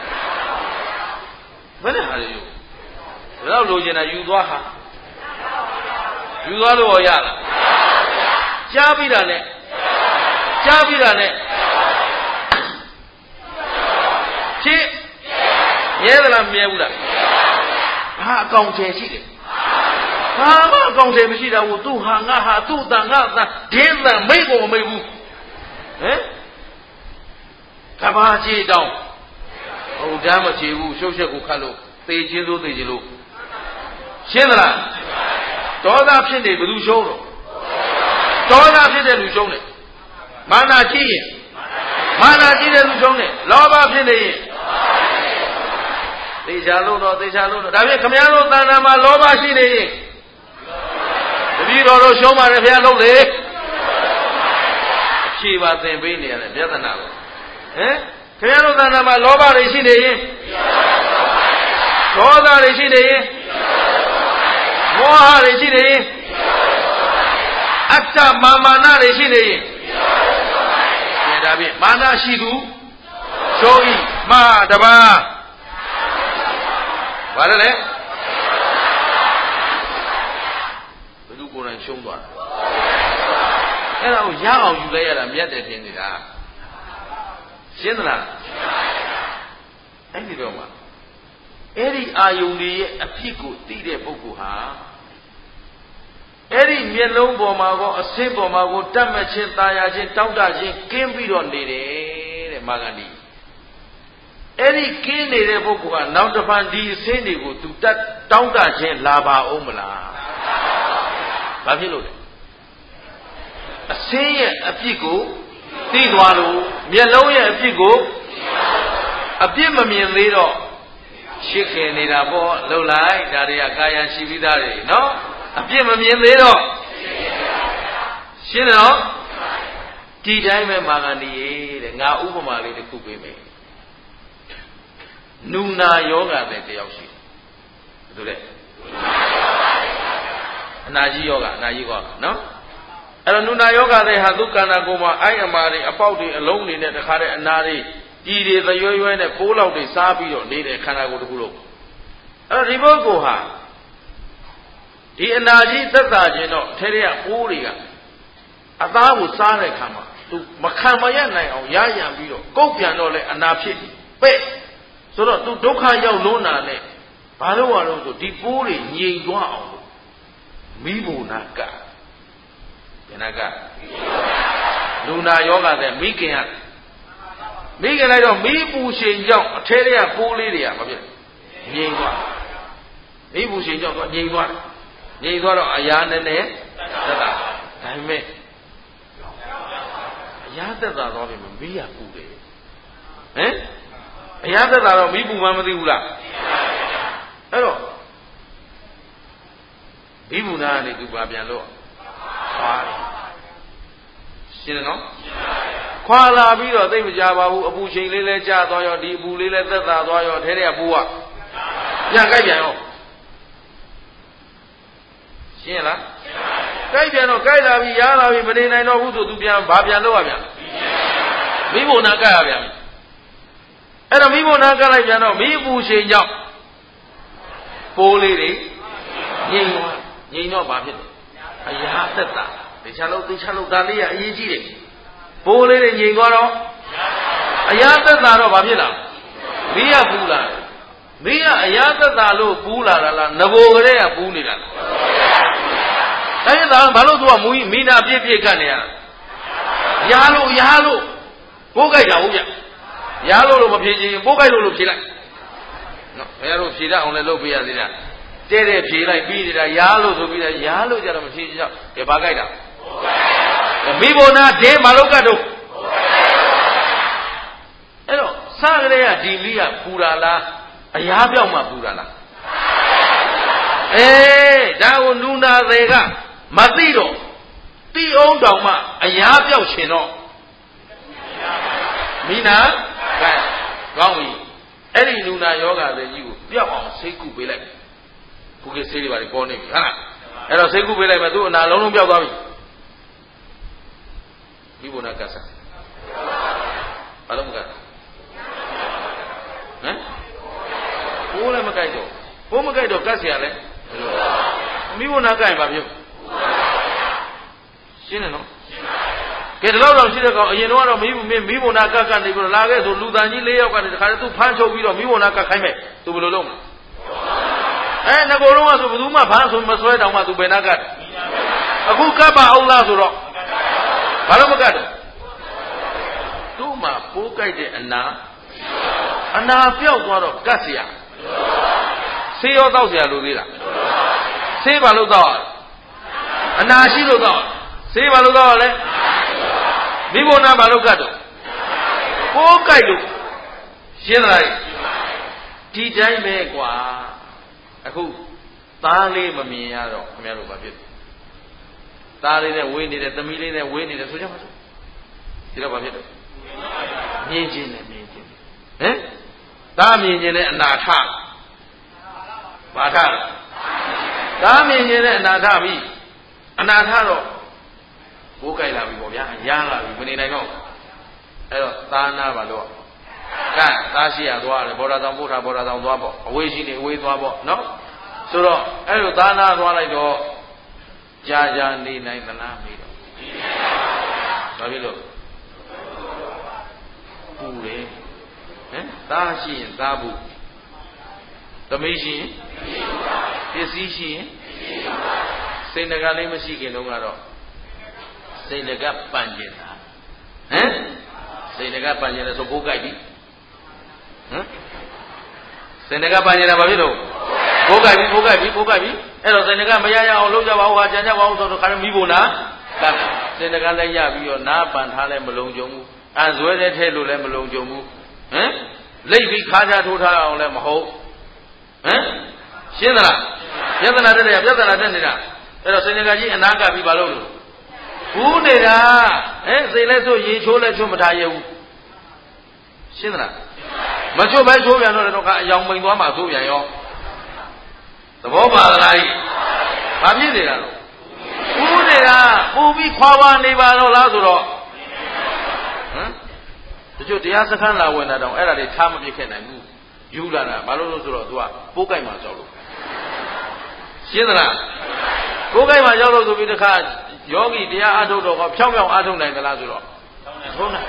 ဘယ်နဲ့ဟာလဲယူဘယ်တော့လိုချင်တာယူသွားဟာယူသွားလို့ရလားကြားပြီးတာနဲ့ကြားပြီးတာနဲ့ဖြစ်မြဲသလားမမြဲဘူးလားဘာအကောင်ကျယ်ရှိတယ်ဘာမှအကောင်းတယ်မရှိတာဘူးသူဟာငါဟာသူ့တန်ငါတန်ဒင်းတန်မိတ်ကိုမမိတ်ဘူးဟမ်ကဘာချီတောင်းဟုတ်တမ်းမချီဘူးရှုပ်ရှက်ကိုခတ်လို့သေချင်းသို့သေချင်းလို့ရှင်းသလားဒေါသဖြစ်နေဘယ်သူရှုံးတော့ဒေါသဖြစ်တဲ့လူရှုံးတယ်မာနကြီးရင်မာနကြီးတဲ့လူရှုံးတယ်လောဘဖြစ်နေရင်သေချာလို့တော့သေချာလို့တော့ဒါဖြင့်ခမည်းတော်တဏ္ဍာမှာလောဘရှိနေရင်တပည့်တော်တို့ရှုံးပါတယ်ဘုရားလုပ်လေအဖြေပါသင်ပေးနေရတယ်ပြဿနာပဲဟမ်ခင်ဗျားတို့တဏ္ဍာမှာလောဘတွေရှိနေရင်ဒေါသတွေရှိနေရင်မောဟတွေရှိနေရင်အတ္တမာမာနတွေရှိနေရင်ဒါဖြင့်မာနရှိသူရှုံးဤမှာတပါးဘာလဲလဲဘယ်သူကိုယ်တိုင်ရှုံးသွားတာအဲ့ဒါကိုရအောင်ယူလိုက်ရတာမြတ်တယ်ထင်နေတာရှင်းသလားအဲ့ဒီတော့မှအဲ့ဒီအာယုန်တွေရဲ့အဖြစ်ကိုသိတဲ့ပုဂ္ဂိုလ်ဟာအဲ့ဒီမျက်လုံးပေါ်မှာကောအဆင်းပေါ်မှာကိုတတ်မှတ်ခြင်းတာယာခြင်းတောင့်တခြင်းကင်းပြီးတော့နေတယ်တဲ့မာဂန္ဒီအဲ့ဒီကင်းနေတဲ့ပုဂ္ဂိုလ်ကနောက်တစ်ဖန်ဒီအဆင်းတွေကိုသူတတ်တောင့်တခြင်းလာပါအောင်မလားဘာဖြစ်လို့လဲအဆင်းရဲ့အဖြစ်ကိုသိသွားလို့မျက်လုံးရဲ့အဖြစ်ကိုအပြစ်မမြင်သေးတော့ရှစ်ခင်နေတာပေါ့လှုပ်လိုက်ဒါတွေကကာယရှိပြီးသားတွေနော်အပြစ်မမြင်သေးတော့ရှင်းတယ်နော်ဒီတိုင်းပဲမာဂန္ဒီရေတဲ့ငါဥပမာလေးတစ်ခုပေးမယ်နူနာယောဂတဲ့တယောက်ရှိတယ်ဘယ်လိုလဲအနာကြီးယောဂအနာကြီးကောနော်အဲ့တော့နုနာယောဂတဲ့ဟာသူခန္ဓာကိုယ်မှာအိုက်အမာတွေအပေါက်တွေအလုံးတွေနဲ့တခါတည်းအနာတွေကြီးတွေသရွရွဲနဲ့ပိုးလောက်တွေစားပြီးတော့နေတဲ့ခန္ဓာကိုယ်တစ်ခုလုံးအဲ့တော့ဒီပုဂ္ဂိုလ်ဟာဒီအနာကြီးသက်သာခြင်းတော့ထဲထဲကပိုးတွေကအသားကိုစားတဲ့အခါမှာသူမခံမရနိုင်အောင်ရရံပြီးတော့ကုတ်ပြန်တော့လဲအနာဖြစ်ပဲ့ဆိုတော့သူဒုက္ခရောက်လွန်းတာနဲ့ဘာလို့ရလို့ဆိုဒီပိုးတွေငြိမ်သွားအောင်လို့မိဘုနာကဘယ်နာကလူနာယောဂတဲ့မိခင်ကမိခင်လိုက်တော့မိပူရှင်ကြောင့်အထဲထဲကပိုးလေးတွေကမဖြစ်ငြိမ်သွားမိပူရှင်ကြောင့်သူငြိမ်သွားငြိမ်သွားတော့အရာနဲ့နဲ့သက်သာဒါပေမဲ့အရာသက်သာသွားပြီမမိရပူတယ်ဟမ်အရာသက်သာတော့မိပူမှမသိဘူးလားအဲ့တော့မိပူနာကနေသူပါပြန်လို့ခွာရှင်းတယ်နော်ခွာလာပြီးတော့သိမကြပါဘူးအပူချိန်လေးလဲကျသွားရောဒီအပူလေးလဲသက်သာသွားရောထဲထဲကပူကပြန်ကြိုက်ပြန်ရောရှင်းလားကြိုက်ပြန်တော့ကြိုက်လာပြီရားလာပြီမနေနိုင်တော့ဘူးဆိုသူပြန်ဘာပြန်လို့ရပြန်မိဘနာကရပြန်အဲ့တော့မိဘနာကလိုက်ပြန်တော့မိပူချိန်ကြောင့်ပိုးလေးတွေငြိမ်သွားငြိမ်တော့ဘာဖြစ်လဲအရာသက်သာတခြားလို့တခြားလို့ဒါလေးကအရေးကြီးတယ်ပိုးလေးတွေငြိမ်သွားတော့အရာသက်သာတော့ဘာဖြစ်လာမိရပူလာမိရအရာသက်သာလို့ပူလာတာလားငဘိုကလေးကပူနေတာလားအဲ့ဒါဘာလို့သူကမူကြီးမိနာပြည့်ပြည့်ကတ်နေရရာလို့ရာလို့ပိုးကြိုက်တာဟုတ်ဗျရာလို့လို့မဖြေချင်ပိုးကြိုက်လို့လို့ဖြေလိုက်နော်ဘယ်လိုဖြေတတ်အောင်လဲလုပ်ပေးရသေးတာတဲ့တဲ့ဖြေလိုက်ပြီးနေတာရားလို့ဆိုပြီးတာရားလို့ကြတော့မဖြေချင်တော့ကဲဘာကြိုက်တာမိဘနာဒင်းမလုပ်ကတ်တော့အဲ့တော့စကလေးကဒီမိကပူတာလားအရာပြောက်မှပူတာလားအေးဒါကိုနူနာတွေကမသိတော့တိအောင်တောင်မှအရာပြောက်ရှင်တော့မိနာကဲကောင်းပြီအဲ့ဒီနူနာယောဂတဲ့ကြီးကိုပြောက်အောင်စိတ်ကူပေးလိုက်ခုကဆေးတွေပါပေါ်နေပြီဟုတ်လားအဲ့တော့စိတ်ကူပေးလိုက်မှသူ့အနာလုံးလုံးပြောက်သွားပြီမိဘနာကစားဘာလို့မကဟမ်ဘိုးလည်းမကြိုက်တော့ဘိုးမကြိုက်တော့ကတ်เสียလဲမိဘနာကရင်ဘာဖြစ်ရှင်းတယ်နော်ကဲဒီလောက်တော့ရှိတဲ့ကောင်အရင်တော့မိဘမိဘနာကတ်ကနေပြီးတော့လာခဲ့ဆိုလူတန်ကြီး၄ယောက်ကနေတခါတည်းသူဖမ်းချုပ်ပြီးတော့မိဘနာကတ်ခိုင်းမယ်သူဘယ်လိုလုပ်မလဲအဲငကိုလုံးကဆိုဘယ်သူမှဘာဆိုမဆွဲတောင်မှသူဘယ်နာကတ်အခုကပ်ပါအောင်လားဆိုတော့ဘာလို့မကတ်တော့သူ့မှာပိုးကြိုက်တဲ့အနာအနာပြောက်သွားတော့ကတ်เสียဆေးရောတောက်เสียလို့သေးလားဆေးဘာလို့တောက်အနာရှိလို့တောက်ဆေးဘာလို့တောက်လဲမိဘနာဘာလို့ကတ်တော့ပိုးကြိုက်လို့ရှင်းလားဒီတိုင်းပဲကွာအခုသားလေးမမြင်ရတော့ခင်ဗျားတို့ဘာဖြစ်သားလေးနဲ့ဝေးနေတယ်သမီးလေးနဲ့ဝေးနေတယ်ဆိုကြပါစို့ဒီတော့ဘာဖြစ်တော့မြင်ခြင်းနဲ့မြင်ခြင်းဟမ်သားမြင်ခြင်းနဲ့အနာထဘာထသားမြင်ခြင်းနဲ့အနာထပြီအနာထတော့ကိုးကြိုက်လာပြီပေါ့ဗျာရမ်းလာပြီမနေနိုင်တော့အဲ့တော့သားနာပါလို့ကဲသားရှိရသွားတယ်ဘောဓဆောင်ပို့ထားဘောဓဆောင်သွားပေါ့အဝေးရှိနေအဝေးသွားပေါ့နော်ဆိုတော့အဲ့လိုသားနာသွားလိုက်တော့ကြာကြာနေနိုင်သလားမေးတော့ဘာဖြစ်လို့ပူတယ်ဟမ်သားရှိရင်သားဘူးသမီးရှိရင်ပစ္စည်းရှိရင်စိတ်ငကလေးမရှိခင်တုန်းကတော့စိတ်ငကပန်ကျင်တာဟမ်စိတ်ငကပန်ကျင်တယ်ဆိုကိုးကြိုက်ပြီဟမ်စိတ်ငကပန်ကျင်တာဘာဖြစ်လို့ကိုးကြိုက်ပြီကိုးကြိုက်ပြီကိုးကြိုက်ပြီအဲ့တော့စိတ်ငကမရရအောင်လုပ်ကြပါဦးဟာကြံကြပါဦးဆိုတော့ခါရမိဖို့နာကပ်စိတ်ငကလည်းရပြီးတော့နားပန်ထားလည်းမလုံခြုံဘူးအဇွဲတဲ့ထဲလို့လည်းမလုံခြုံဘူးဟမ်လိတ်ပြီးခါးချထိုးထားအောင်လည်းမဟုတ်ဟမ်ရှင်းသလားပြဿနာတက်တယ်ပြဿနာတက်နေတာအဲ့တော့စိတ်ငကကြီးအနာကပ်ပြီးဘာလုပ်လို့ဘူးနေတာဟဲ့စိတ်လဲဆိုရေချိုးလဲချိုးမထားရဘူးရှင်းသလားမချိုးပဲချိုးပြန်တော့တော့ကအယောင်မိန်သွားမှသိုးပြန်ရောသဘောပါလားဘာဖြစ်နေတာလို့ဘူးနေတာပူပြီးခွာခွာနေပါတော့လားဆိုတော့ဟမ်တချို့တရားစခန်းလာဝင်တာတော့အဲ့ဒါတွေထားမပြစ်ခဲ့နိုင်ဘူးယူလာတာဘာလို့လို့ဆိုတော့ तू ကပိုးကြိုက်မှကြောက်လို့ရှင်းသလားပိုးကြိုက်မှကြောက်လို့ဆိုပြီးတခါယောဂီတရားအထုတ်တော့ဖြောင်းဖြောင်းအထုတ်နိုင်သလားဆိုတော့ထုံးနိုင်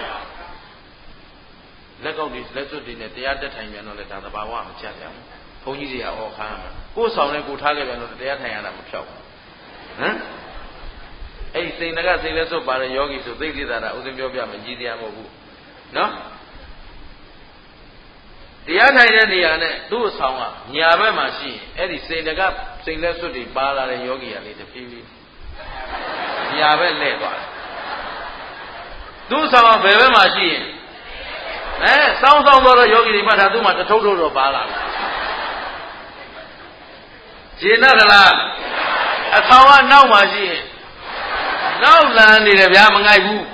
လက်ကောက်တွေလက်စွပ်တွေနဲ့တရားတက်ထိုင်ပြန်တော့လေဒါသဘာဝမချကြဘူးဘုန်းကြီးတွေကအော်ခမ်းမှာကိုယ်ဆောင်နဲ့ကိုထားခဲ့ပြန်တော့တရားထိုင်ရတာမဖြောက်ဘူးဟမ်အဲ့ဒီစိတ်ငကစိတ်လက်စွပ်ပါတဲ့ယောဂီဆိုသိသိသာသာဥစဉ်ပြောပြမကြီးတရားမဟုတ်ဘူးနော်တရားထိုင်တဲ့နေရာနဲ့သူ့အဆောင်ကညာဘက်မှာရှိရင်အဲ့ဒီစိတ်ငကစိတ်လက်စွပ်တွေပါလာတဲ့ယောဂီကလေတဖြည်းဖြည်းညာဘက်လဲသွားတယ်သူ့ဆောင်ဘယ်ဘက်မှာရှိရင်အဲစောင်းစောင်းတော့ယောဂီတွေမှတ်ထားသူ့မှာတထုပ်ထုပ်တော့ပါလာတယ်ရှင်းသလားအဆောင်ကနောက်မှာရှိရင်နောက်လန်းနေတယ်ဗျာမငိုက်ဘူး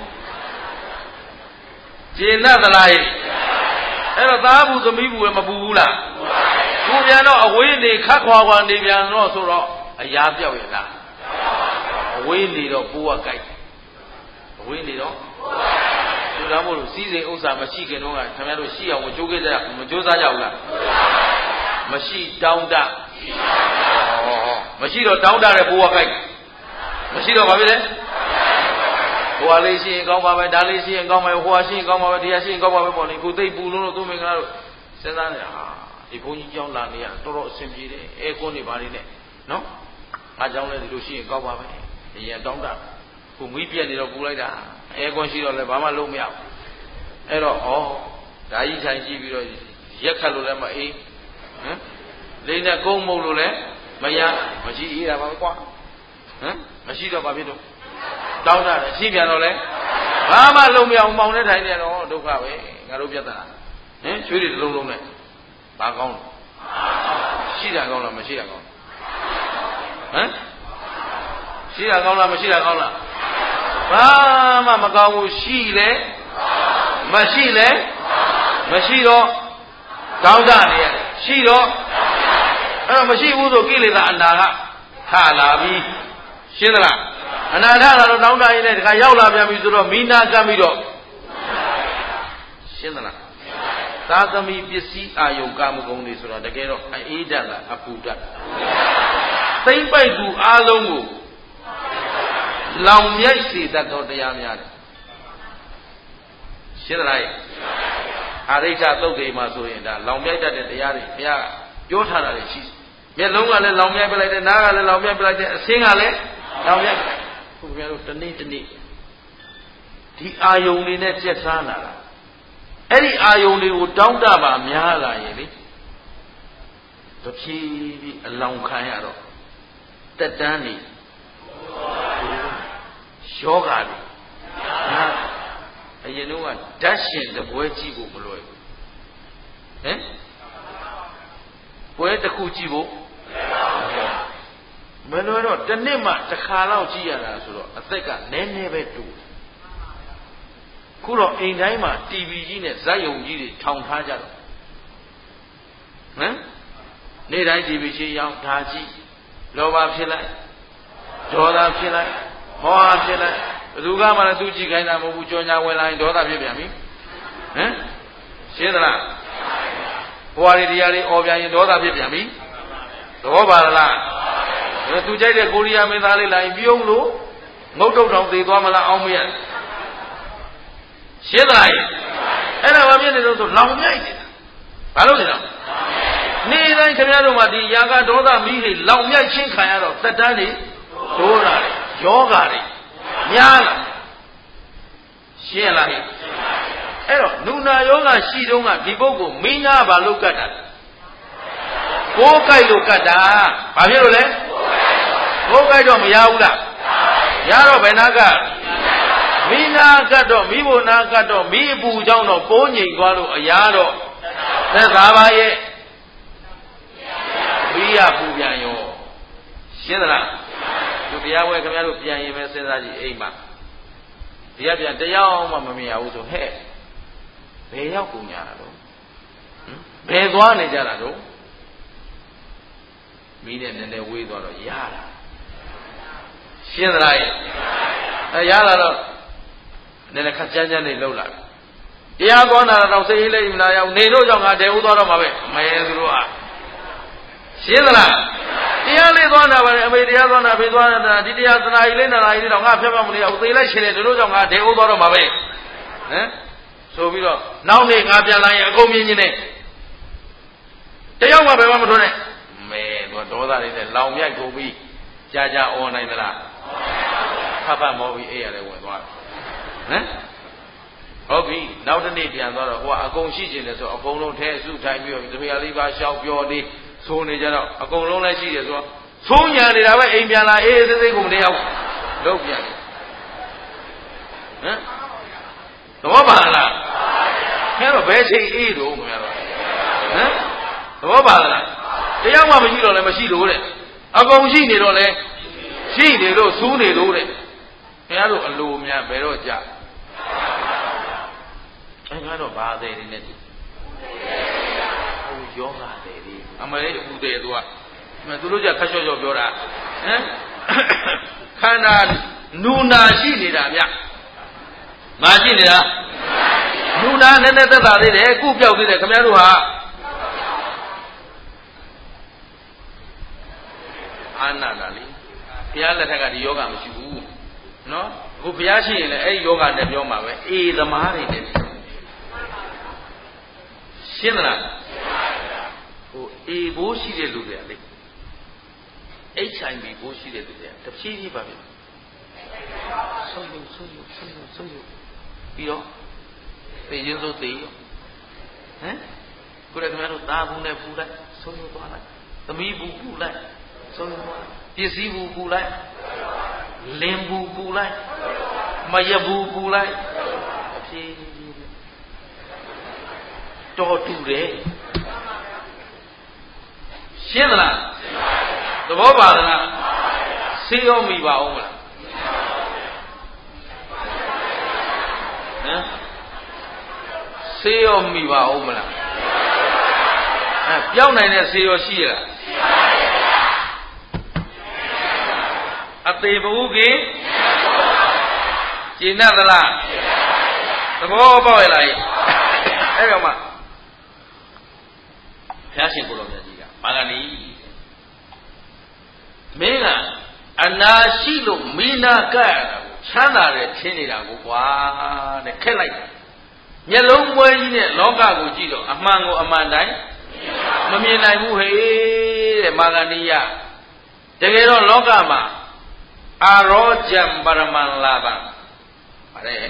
ရှင်းသလားအဲ့တော့သားဘူးသမီးဘူးပဲမပူဘူးလားပူပြန်တော့အဝေးနေခတ်ခွာခွာနေပြန်တော့ဆိုတော့အရာပြောက်ရလားအဝေးနေတော့ပိုးကကြိုက်အဝေးနေတော့သူတော်မို့လို့စီးစိမ်ဥစ္စာမရှိခင်တော့ခင်ဗျားတို့ရှိအောင်မကြိုးခဲ့ကြမကြိုးစားကြဘူးလားမရှိတောင်းတဟောမရှိတော့တောင်းတတဲ့ပိုးကကြိုက်မရှိတော့ဘာဖြစ်လဲဟိုဟာလေးရှိရင်ကောင်းပါပဲဒါလေးရှိရင်ကောင်းပါပဲဟိုဟာရှိရင်ကောင်းပါပဲဒီဟာရှိရင်ကောင်းပါပဲပေါ့လေခုသိပ်ပူလို့လို့သူမင်္ဂလာတို့စဉ်းစားနေတာဟာဒီဘုန်းကြီးကျောင်းလာနေရတော်တော်အဆင်ပြေတယ်အဲကွန်းနေပါလိမ့်နဲ့နော်ငါကျောင်းလဲဒီလိုရှိရင်ကောင်းပါပဲဒီရန်တောင်းတခုမီးပြက်နေတော့ပူလိုက်တာအဲကွန်းရှိတော့လည်းဘာမှလုပ်မရဘူးအဲ့တော့ဩဓာကြီးထိုင်ကြည့်ပြီးတော့ရက်ခတ်လို့လည်းမအေးဟမ်လိမ့်နဲ့ကုန်းမုတ်လို့လည်းမရမရှိအေးတာပါကွာဟမ်မရှိတော့ဘာဖြစ်တော့တောင်းတာတယ်ရှိပြန်တော့လဲဘာမှလုံးမအောင်မောင်နဲ့ထိုင်နေတော့ဒုက္ခပဲငါတို့ပြဿနာဟင်ချွေးတွေတစ်လုံးလုံးနဲ့ဘာကောင်းလဲရှိတာကောင်းလားမရှိတာကောင်းဟမ်ရှိတာကောင်းလားမရှိတာကောင်းလားဘာမှမကောင်းဘူးရှိလေမရှိလေမရှိတော့တောင်းတနေရရှိတော့အဲ့တော့မရှိဘူးဆိုကိလေသာအနာကထလာပြီရှင်းသလားအနာထလာတော့တောင်းတရင်လည်းဒီခါရောက်လာပြန်ပြီဆိုတော့မိနာကပ်ပြီးတော့ရှင်းသလားသာသမီပစ္စည်းအာယုကာမဂုဏ်တွေဆိုတော့တကယ်တော့အေးတတ်လားအပူတတ်သိမ့်ပိုက်သူအားလုံးကိုလောင်မြိုက်စေတတ်သောတရားများတယ်ရှင်းသလားအာရိဋ္ဌသုတ်တေမှာဆိုရင်ဒါလောင်မြိုက်တတ်တဲ့တရားတွေဘုရားပြောထားတာတွေရှိမျက်လုံးကလည်းလောင်မြိုက်ပလိုက်တယ်နားကလည်းလောင်မြိုက်ပလိုက်တယ်အဆင်းကလည်းလောင်မြိုက်ခုခင်ဗျားတို့တနေ့တနေ့ဒီအာယုန်တွေနဲ့ပြက်စားလာတာအဲ့ဒီအာယုန်တွေကိုတောင်းတပါများလာရင်လေတဖြည်းဖြည်းအလောင်ခံရတော့တက်တန်းနေယောဂါတွေအရင်တော့ဓာတ်ရှင်တပွဲကြည့်ဖို့မလွယ်ဘူးဟင်ပွဲတစ်ခုကြည့်ဖို့မလွယ်တော့တစ်နှစ်မှတစ်ခါလောက်ကြည့်ရတာဆိုတော့အသက်ကနည်းနည်းပဲတူခုတော့အိမ်တိုင်းမှာ တီဗီ ကြီးနဲ့ဇာတ်ရုံကြီးတွေထောင်ထားကြတော့ဟမ်နေ့တိုင်း တီဗီ ရှိရောက်ဒါကြည့်လောဘဖြစ်လိုက်ဒေါသဖြစ်လိုက်မောဟဖြစ်လိုက်ဘယ်သူကမှလည်းသူကြည့်ခိုင်းတာမဟုတ်ဘူးကြောညာဝင်လာရင်ဒေါသဖြစ်ပြန်ပြီဟမ်ရှင်းသလားဘဝရီတရားတွေអော်ပြန်ရင်ဒေါသဖြစ်ပြန်ပြီသဘောပါလားသူကြိုက်တဲ့ကိုရီးယားမင်းသားလေးလာရင်ပြုံးလို့ငုတ်တုတ်တောင်သေသွားမလားအောင်မရရှင်းသလားအဲ့ဒါဘာဖြစ်နေလို့ဆိုလောင်မြိုက်နေတာဘာလို့လဲတော့နေ့တိုင်းခင်ဗျားတို့မှာဒီယာကဒေါသမီးတွေလောင်မြိုက်ချင်းခံရတော့သက်တမ်းတွေဒိုးလာတယ်ယောဂါတွေများလာရှင်းလားအဲ့တော့နုနာယောဂရှိတုန်းကဒီပုဂ္ဂိုလ်မင်းသားဘာလို့ကတ်တာကိုးကြိုက်လို့ကတ်တာဘာဖြစ်လို့လဲကိုးကြိုက်တော့မရဘူးလားရတော့ဘယ်နာကမိနာကတ်တော့မိဘနာကတ်တော့မိအပူကြောင့်တော့ပိုးငိမ်သွားလို့အရာတော့သက်သာပါရဲ့ဝိရပူပြန်ရောရှင်းသလားသူတရားဝဲခင်ဗျားတို့ပြန်ရင်ပဲစဉ်းစားကြည့်အိမ်မှာဒီကပြန်တရားမှမမြင်ရဘူးဆိုဟဲ့ဘယ်ရောက်ကုန်ကြတာတော့ဘယ်သွားနေကြတာတော့မိနဲ့နည်းနည်းဝေးသွားတော့ရတာရှင်းသလားအဲရလာတော့နည်းနည်းခက်ကြမ်းကြမ်းနေလှုပ်လာတရားကောနာတော့စိတ်လေးမလာရောက်နေတော့ကြောင့်ငါတဲဦးသွားတော့မှာပဲမဲသူတို့ကရှင်းသလားတရားလေးသွားတာပါလေအမေတရားသွားတာဖေးသွားတာဒီတရားသနာကြီးလေးနာလာကြီးတော့ငါဖျက်မှမနေအောင်သေလိုက်ရှင်တယ်တို့ကြောင့်ငါတဲဦးသွားတော့မှာပဲဟမ်ဆိုပြီးတော့နောက်နေ့ငါပြန်လာရင်အကုန်မြင်ချင်းနဲ့တယောက်မှဘယ်မှမထွန်းနဲ့မဲတော့ဒေါသလေးနဲ့လောင်မြိုက်ကုန်ပြီးကြာကြာអော်နိုင်သလားဖတ်ဖတ်မောပြီးအေးရတယ်ဝင်သွားဟမ်ဟုတ်ပြီနောက်တစ်နေ့ပြန်သွားတော့ဟိုကအကုန်ရှိကျင်တယ်ဆိုအကုန်လုံးထဲစုထိုင်ပြီးတော့တပည့်လေးပါရှောက်ပြောလေးသိုးနေကြတော့အကုန်လုံးလည်းရှိတယ်ဆိုတော့သိုးညာနေတာပဲအိမ်ပြန်လာအေးအေးသေးသေးကိုမနေရောက်လုံးပြန်ဟမ်သဘောပါလားခဲတော့ဘယ်ချိန်အေးတော့မများတော့ဟမ်သဘောပါလားတရားမှမရှိတော့လည်းမရှိလို့တဲ့အကုန်ရှိနေတော့လည်းရှိနေလို့စူးနေလို့တဲ့ခင်ဗျားတို့အလိုများဘယ်တော့ကြအဲငါတော့ဘာသေးနေနဲ့ဟိုယောဂသေးလေးအမလေးဦးသေးသူကသူတို့ကြခက်လျှော့လျှော့ပြောတာဟမ်ခန္ဓာနူနာရှိနေတာဗျမရှိနေတာနူနာနည်းနည်းသက်သာသေးတယ်ကုပြောက်သေးတယ်ခင်ဗျားတို့ဟာအာနာတာလေဘုရားလက်ထက်ကဒီယောဂမရှိဘူးနော်အခုဘုရားရှိရင်လည်းအဲ့ဒီယောဂနဲ့ပြောမှာပဲအေသမားတွေနဲ့ရှင်းသလားဟိုအေဘိုးရှိတဲ့လူတွေကလေ H I V ဘိုးရှိတဲ့လူတွေကတဖြည်းဖြည်းပါပဲဆုံးရုပ်ဆုံးရုပ်ဆုံးရုပ်ဆုံးရုပ်ပြီးတော့သိရင်စိုးသိရောဟမ်ကိုယ်ကခင်ဗျားတို့သားဘူးနဲ့ပူလိုက်ဆုံးရုပ်သွားလိုက်သမီးဘူးပူလိုက်ဆုံးရုပ်သွားလိုက်ပစ္စည်းဘူးပူလိုက်လင်းဘူးပူလိုက်မရဘူးပူလိုက်အဖြည်းတော်တူတယ်ရှင်းသလားသဘောပါသလားဆေးရောမိပါအောင်မလားဟမ်ဆေးရောမိပါအောင်မလားအဲပြောင်းနိုင်တဲ့ဆေးရောရှိရလားအသေးဘူးကြီးကျင့်တတ်သလားသဘောပေါက်ရလားအဲ့တော့မှဘုရားရှင်ကိုယ်တော်မြတ်ကြီးကမာဂဏီမင်းကအနာရှိလို့မိနာကပ်ရတာကိုချမ်းသာတယ်ထင်နေတာကိုကွာတဲ့ခက်လိုက်တယ်မျက်လုံးပွဲကြီးနဲ့လောကကိုကြည့်တော့အမှန်ကိုအမှန်တိုင်းမမြင်နိုင်ဘူးဟေ့တဲ့မာဂန္ဒီယတကယ်တော့လောကမှာအာရောကြံပရမန်လာပါပါတယ်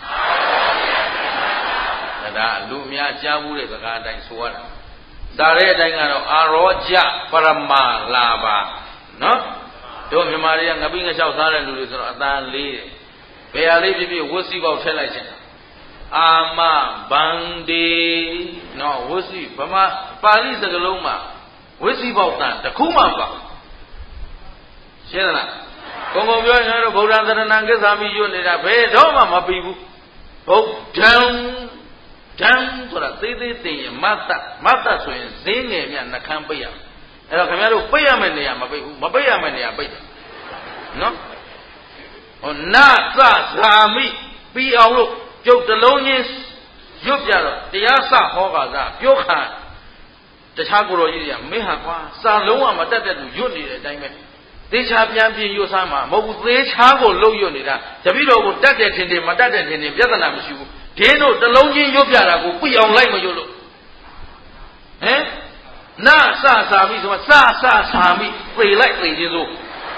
ဒါလူအများကြားဘူးတဲ့စကားအတိုင်းဆိုရတာဒါရဲ့အတိုင်းကတော့အာရောကြပရမလာပါနော်တို့မြန်မာတွေကငပိငချောက်သားတဲ့လူတွေဆိုတော့အသားလေးတယ်ဘယ်ဟာလေးဖြစ်ဖြစ်ဝတ်စီပေါက်ထည့်လိုက်ခြင်းအာမဘန္ဒီနော်ဝတ်စီဗမာပါဠိစကားလုံးမှာဝတ်စီပေါက်တန်တစ်ခုမှမပါရှင်းသလားဘုံဘုံပြောရင်တော့ဗုဒ္ဓသရဏံကိစ္ဆာမိရွတ်နေတာဘယ်တော့မှမပြီးဘူးဗုဒ္ဓံဓံဆိုတာသေးသေးသိရင်မတ္တမတ္တဆိုရင်ဈေးငယ်မြနှခမ်းပိတ်ရအဲ့တော့ခင်ဗျားတို့ပိတ်ရမယ့်နေရာမပိတ်ဘူးမပိတ်ရမယ့်နေရာပိတ်တယ်နော်ဟောနသဇာမိပြီးအောင်လို့ကျုပ်တလုံးချင်းရွတ်ပြတော့တရားစဟောပါကပြောခံတခြားကိုယ်တော်ကြီးတွေကမင်းဟာကွာစာလုံးဝမတတ်တဲ့သူရွတ်နေတဲ့အတိုင်းပဲသေချာပြန်ပြင်ရွတ်စမ်းမှာမဟုတ်ဘူးသေချာကိုလှုပ်ရွတ်နေတာတပည့်တော်ကိုတတ်တယ်ထင်တယ်မတတ်တယ်ထင်တယ်ပြဿနာမရှိဘူးဒင်းတို့တလုံးချင်းရွတ်ပြတာကိုပြအောင်လိုက်မရွတ်လို့ဟမ်နစစာမိဆိုမှစစစာမိပြေလိုက်ပြေချင်းစိုး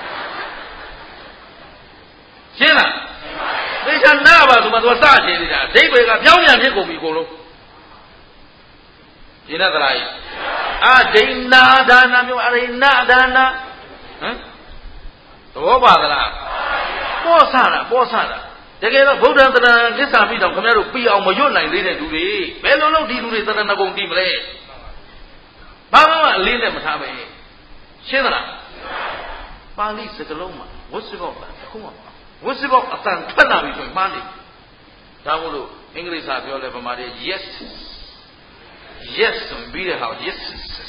ရှင်းလားသေချာနာပါဆိုမှသူကစချင်နေတာအဓိပ္ပာယ်ကပြောင်းပြန်ဖြစ်ကုန်ပြီကိုလုံးရှင်းသလားအာဒိဏဒါနာမျိုးအရိဏဒါနာဟမ်သဘောပါသလားပေါ်ဆတာပေါ်ဆတာတကယ်တော့ဗုဒ္ဓံတရဏံကိစ္ဆာမိတောင်ခင်ဗျားတို့ပြီးအောင်မရွတ်နိုင်သေးတဲ့လူတွေဘယ်လိုလုပ်ဒီလူတွေတရဏဂုံတည်မလဲဘာမှအလေးနဲ့မထားပဲရှင်းသလားပါဠိစကားလုံးမှာဝတ်စိဘောက်တခုမှဝတ်စိဘောက်အတန်ထွက်လာပြီဆိုရင်မှားနေဒါမို့လို့အင်္ဂလိပ်စာပြောလဲဗမာတွေ yes yes ဆိုပြီးတဲ့ဟာ yes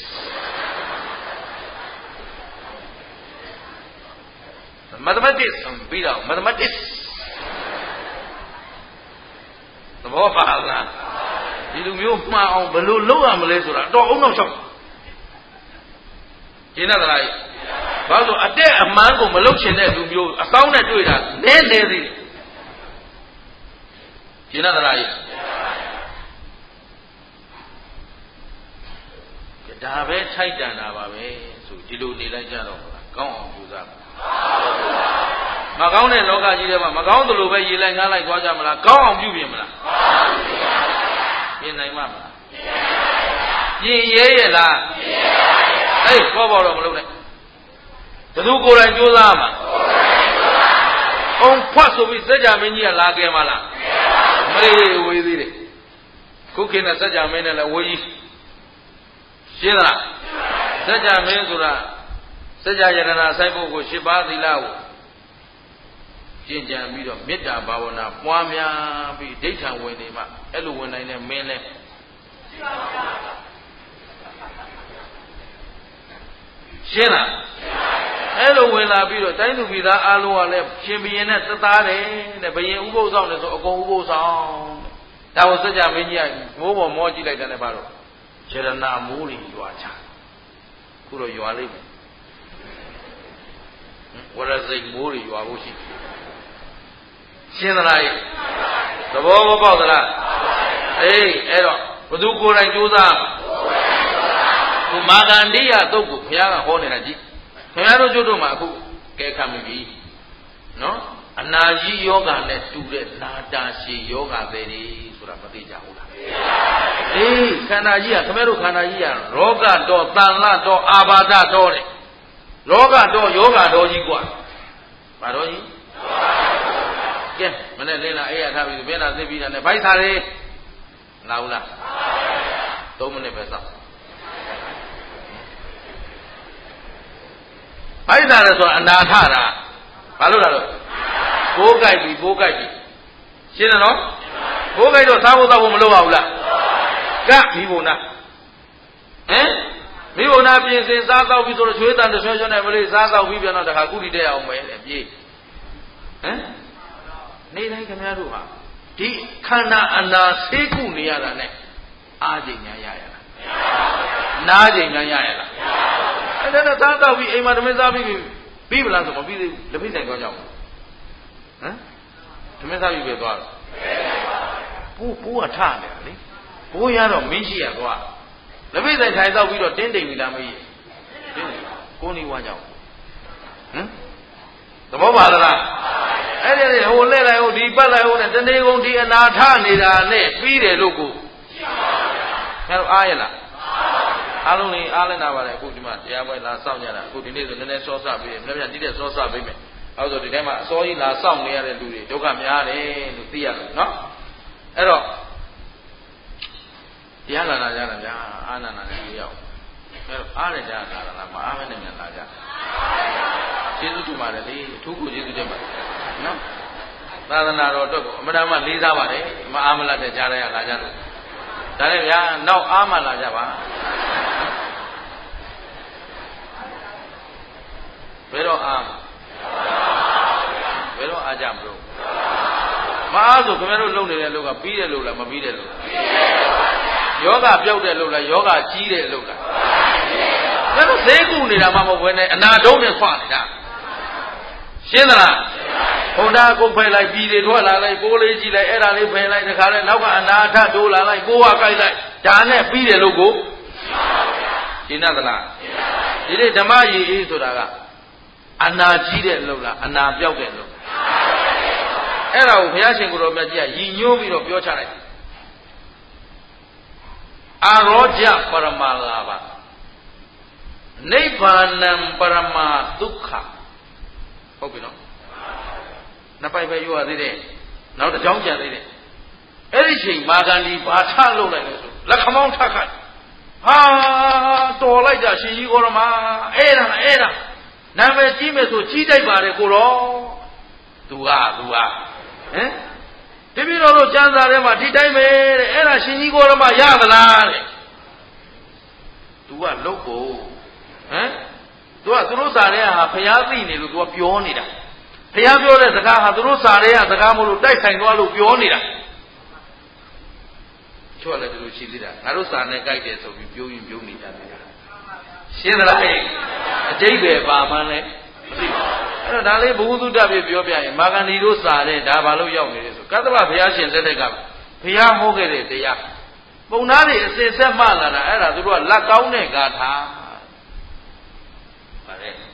mathematics ဆိုပြီးတော့ mathematics သဘောပါလားဒီလူမျိုးမှားအောင်ဘယ်လိုလုပ်ရမလဲဆိုတာတော့အုံနောက်ချောက်ရှင်းသလားဘာလို့အတက်အမှန်ကိုမလုပ်ချင်တဲ့လူမျိုးအကောင်းနဲ့တွေ့တာနည်းနေသေးတယ်ရှင်းသလားဒါပဲခြိုက်တန်တာပါပဲဆိုဒီလိုနေလိုက်ကြတော့ကောင်းအောင်ကြိုးစားပါမကောင်းတဲ့လောကကြီးထဲမှာမကောင်းသလိုပဲရေလိုက်ငားလိုက်သွားကြမလားကောင်းအောင်ပြုပြင်မလားပြင်နိုင်မှာမလားပြင်ရဲရဲ့လားအေးဘောဘောတော့မလုပ်နဲ့ဘသူကိုယ်တိုင်ကြိုးစားမှာအောင်ဖွတ်ဆိုပြီးစัจ जा မင်းကြီးကလာခဲ့မလားမေးဝေးသေးတယ်ခုခေတ်နဲ့စัจ जा မင်းနဲ့လည်းဝေးကြီးရှင်းလားစัจ जा မင်းဆိုတာစัจ जा ယတနာဆိုင်ဖို့ကိုရှစ်ပါးသီလကိုကျင့်ကြံပြီးတော့မေတ္တာဘာဝနာပွားများပြီးဒိဋ္ဌံဝင်နေမှအဲ့လိုဝင်နိုင်တဲ့မင်းလဲရှင်းလားအဲ့လိုဝင်လာပြီးတော့တိုင်းသူပြည်သားအားလုံးကလည်းရှင်ဘုရင်နဲ့သသားတယ်တဲ့ဘုရင်ဥပုသ်ဆောင်တယ်ဆိုအကုန်ဥပုသ်ဆောင်တဲ့ဒါကိုစัจ जा မင်းကြီးကမိုးပေါ်မောကြည့်လိုက်တယ်နဲ့ဘာလို့ရတနာမိုးတွေရွာချခုတော့ရွာလိမ့်မယ်ဝရစိတ်မိုးတွေရွာဖို့ရှိရှင်းသလားသဘောမပေါက်သလားအေးအဲ့တော့ဘသူကိုယ်တိုင်ကြိုးစားသူမာဂန္ဒီယသုတ်ကိုဘုရားကဟောနေတာကြည့်ခင်ဗျားတို့ကျုပ်တို့မှာအခုကဲခံပြီနော်အနာကြီးယောဂနဲ့တူတဲ့နာတာရှည်ယောဂပဲလေဆိုတာမသိကြဘူးလားအေးခန္ဓာကြီးကခင်ဗျားတို့ခန္ဓာကြီးကရောဂတော့တန်လတော့အာဘာဒတော့တဲ့လောကတော့ယောဂတော်ကြီးกว่าဘာတော်ကြီးကဲမနဲ့လင်းလာအေးရထားပြီဘယ်လာသိပြီးတာနဲ့ဘိုက်စားလေလာဘူးလားသုံးမိနစ်ပဲစောင့်ဘိုက်စားလဲဆိုအနာထတာဘာလို့လဲတော့ဘိုးကြိုက်ပြီဘိုးကြိုက်ပြီရှင်းတယ်နော်ဘိုးကြိုက်တော့စားဖို့တောက်ဖို့မလုပ်ရဘူးလားကမိဘုံနာဟမ်မိဘုံနာပြင်စင်စားတော့ပြီဆိုတော့ချွေးတန်တဆွဲဆွဲနဲ့မလေးစားတော့ပြီးပြန်တော့တခါကုတိတဲ့အောင်မယ်လေပြေးဟမ်နေတိုင်းခင်ဗျားတို့ဟာဒီခန္ဓာအနာဆေးကုနေရတာနဲ့အားချိန်ညာရရလားနားချိန်ညာရရလားအဲ့ဒါတော့စားတော့ပြီးအိမ်မှာဓမင်းစားပြီးပြီးမလားဆိုမပြီးသေးဘူးလက်ဖိတ်ဆိုင်သွားကြအောင်ဟမ်ဓမင်းစားပြီးပဲသွားတော့ပူပူကထနေတယ်လေဘိုးရတော့မင်းရှိရသွားလက်ဖိတ်ဆိုင်ထိုင်တော့ပြီးတော့တင်းတိမ်ပြီလားမေးကိုနီဝါကြောင့်ဟမ်သဘောပါလားအဲ့ဒီဟိုလှည့်လိုက်ဟိုဒီပတ်လိုက်ဟိုနဲ့တနေ့ကုန်ဒီအနာထနေတာနဲ့ပြီးတယ်လို့ကိုရှိပါဗျာခင်ဗျားတို့အားရလားအားလုံးလေးအားလည်နာပါတယ်အခုဒီမှာတရားပွဲလာစောင့်ကြတာအခုဒီနေ့ဆိုနည်းနည်းစောစပေးတယ်မနေ့ကတိတဲ့စောစပေးမယ်အဲဆိုဒီတိုင်းမှာအစောကြီးလာစောင့်နေရတဲ့လူတွေဒုက္ခများတယ်လို့သိရတယ်နော်အဲ့တော့တရားလာလာကြတာဗျာအာနာနာနဲ့ပြောအဲ့တော့အားရကြတာလားမအားမနဲ့မြန်လာကြကျေးဇူးတင်ပါတယ်လေအထူးကိုကျေးဇူးတင်ပါတယ်နော်သာသနာတော်အတွက်ကိုအမှန်တမ်းလေးစားပါတယ်မအားမလတ်တဲ့ကြားရလာကြလို့ဒါနဲ့ဗျာနောက်အားမလာကြပါဘယ်တော့အားဘယ်တော့အားကြမလို့မအားဆိုခင်ဗျားတို့လုံနေတဲ့လူကပြီးတယ်လို့လားမပြီးတယ်လို့ယောဂပြောက်တယ်လို့လားယောဂကြီးတယ်လို့လားခင်ဗျားတို့ဈေးကူနေတာမှမဟုတ်ဘဲနဲ့အနာတုံးနဲ့ဆွနေတာရှင်းသလားဘုံသားကိုဖယ်လိုက်ပြီးတွေထွက်လာလိုက်ပိုးလေးကြည့်လိုက်အဲ့ဒါလေးဖယ်လိုက်တခါလဲနောက်ကအနာထတိုးလာလိုက်ပိုးကကြိုက်လိုက်ဒါနဲ့ပြီးတယ်လို့ကိုရှင်းသလားဒီနေ့ဓမ္မရည်အေးဆိုတာကအနာကြီးတဲ့လို့လားအနာပြောက်တဲ့လို့အဲ့ဒါကိုဘုရားရှင်ကိုယ်တော်မြတ်ကြီးကရည်ညွှန်းပြီးတော့ပြောချလိုက်အာရောကြပရမလာဘနိဗ္ဗာနံပရမဒုက္ခဟုတ်ပြီနော်နှစ်ပိုက်ပဲပြောရသေးတယ်နောက်တစ်ကြောင်းကြံသေးတယ်အဲ့ဒီချိန်မာဂန္ဒီဘာထလုပ်လိုက်လို့ဆိုလက်ခမောင်းထခိုက်ဟာတော်လိုက်တာရှင်ကြီးကိုရမအဲ့ဒါအဲ့ဒါနာမည်ကြီးမယ်ဆိုကြီးတိုက်ပါတယ်ကိုတော့သူကသူကဟမ်တပည့်တော်တို့ကျမ်းစာထဲမှာဒီတိုင်းပဲတဲ့အဲ့ဒါရှင်ကြီးကိုရမရသလားတဲ့သူကလုတ်ကိုဟမ်သူကသူတို့စာထဲဟာဖျားသိနေလို့သူကပြောနေတာဖျားပြောတဲ့စကားဟာသူတို့စာထဲကစကားမလို့တိုက်ဆိုင်သွားလို့ပြောနေတာချွတ်လည်းသူတို့ရှိသေးတာငါတို့စာနဲ့ကြိုက်တယ်ဆိုပြီးပြောရင်ပြောနေကြတယ်ရှင်းသလားအကျိတ်ပဲပါမှန်းလဲမသိဘူးအဲ့တော့ဒါလေးဘုဟုသုတ္တပြပြောပြရင်မာဂန္ဒီတို့စာတဲ့ဒါဘာလို့ရောက်နေလဲဆိုကတ္တဗဘုရားရှင်သက်တဲ့ကဘုရားဟောခဲ့တဲ့တရားပုံသားတွေအစစ်ဆက်မှလာတာအဲ့ဒါသူတို့ကလက်ကောင်းတဲ့ဂါထာဗါတဲ့ခင်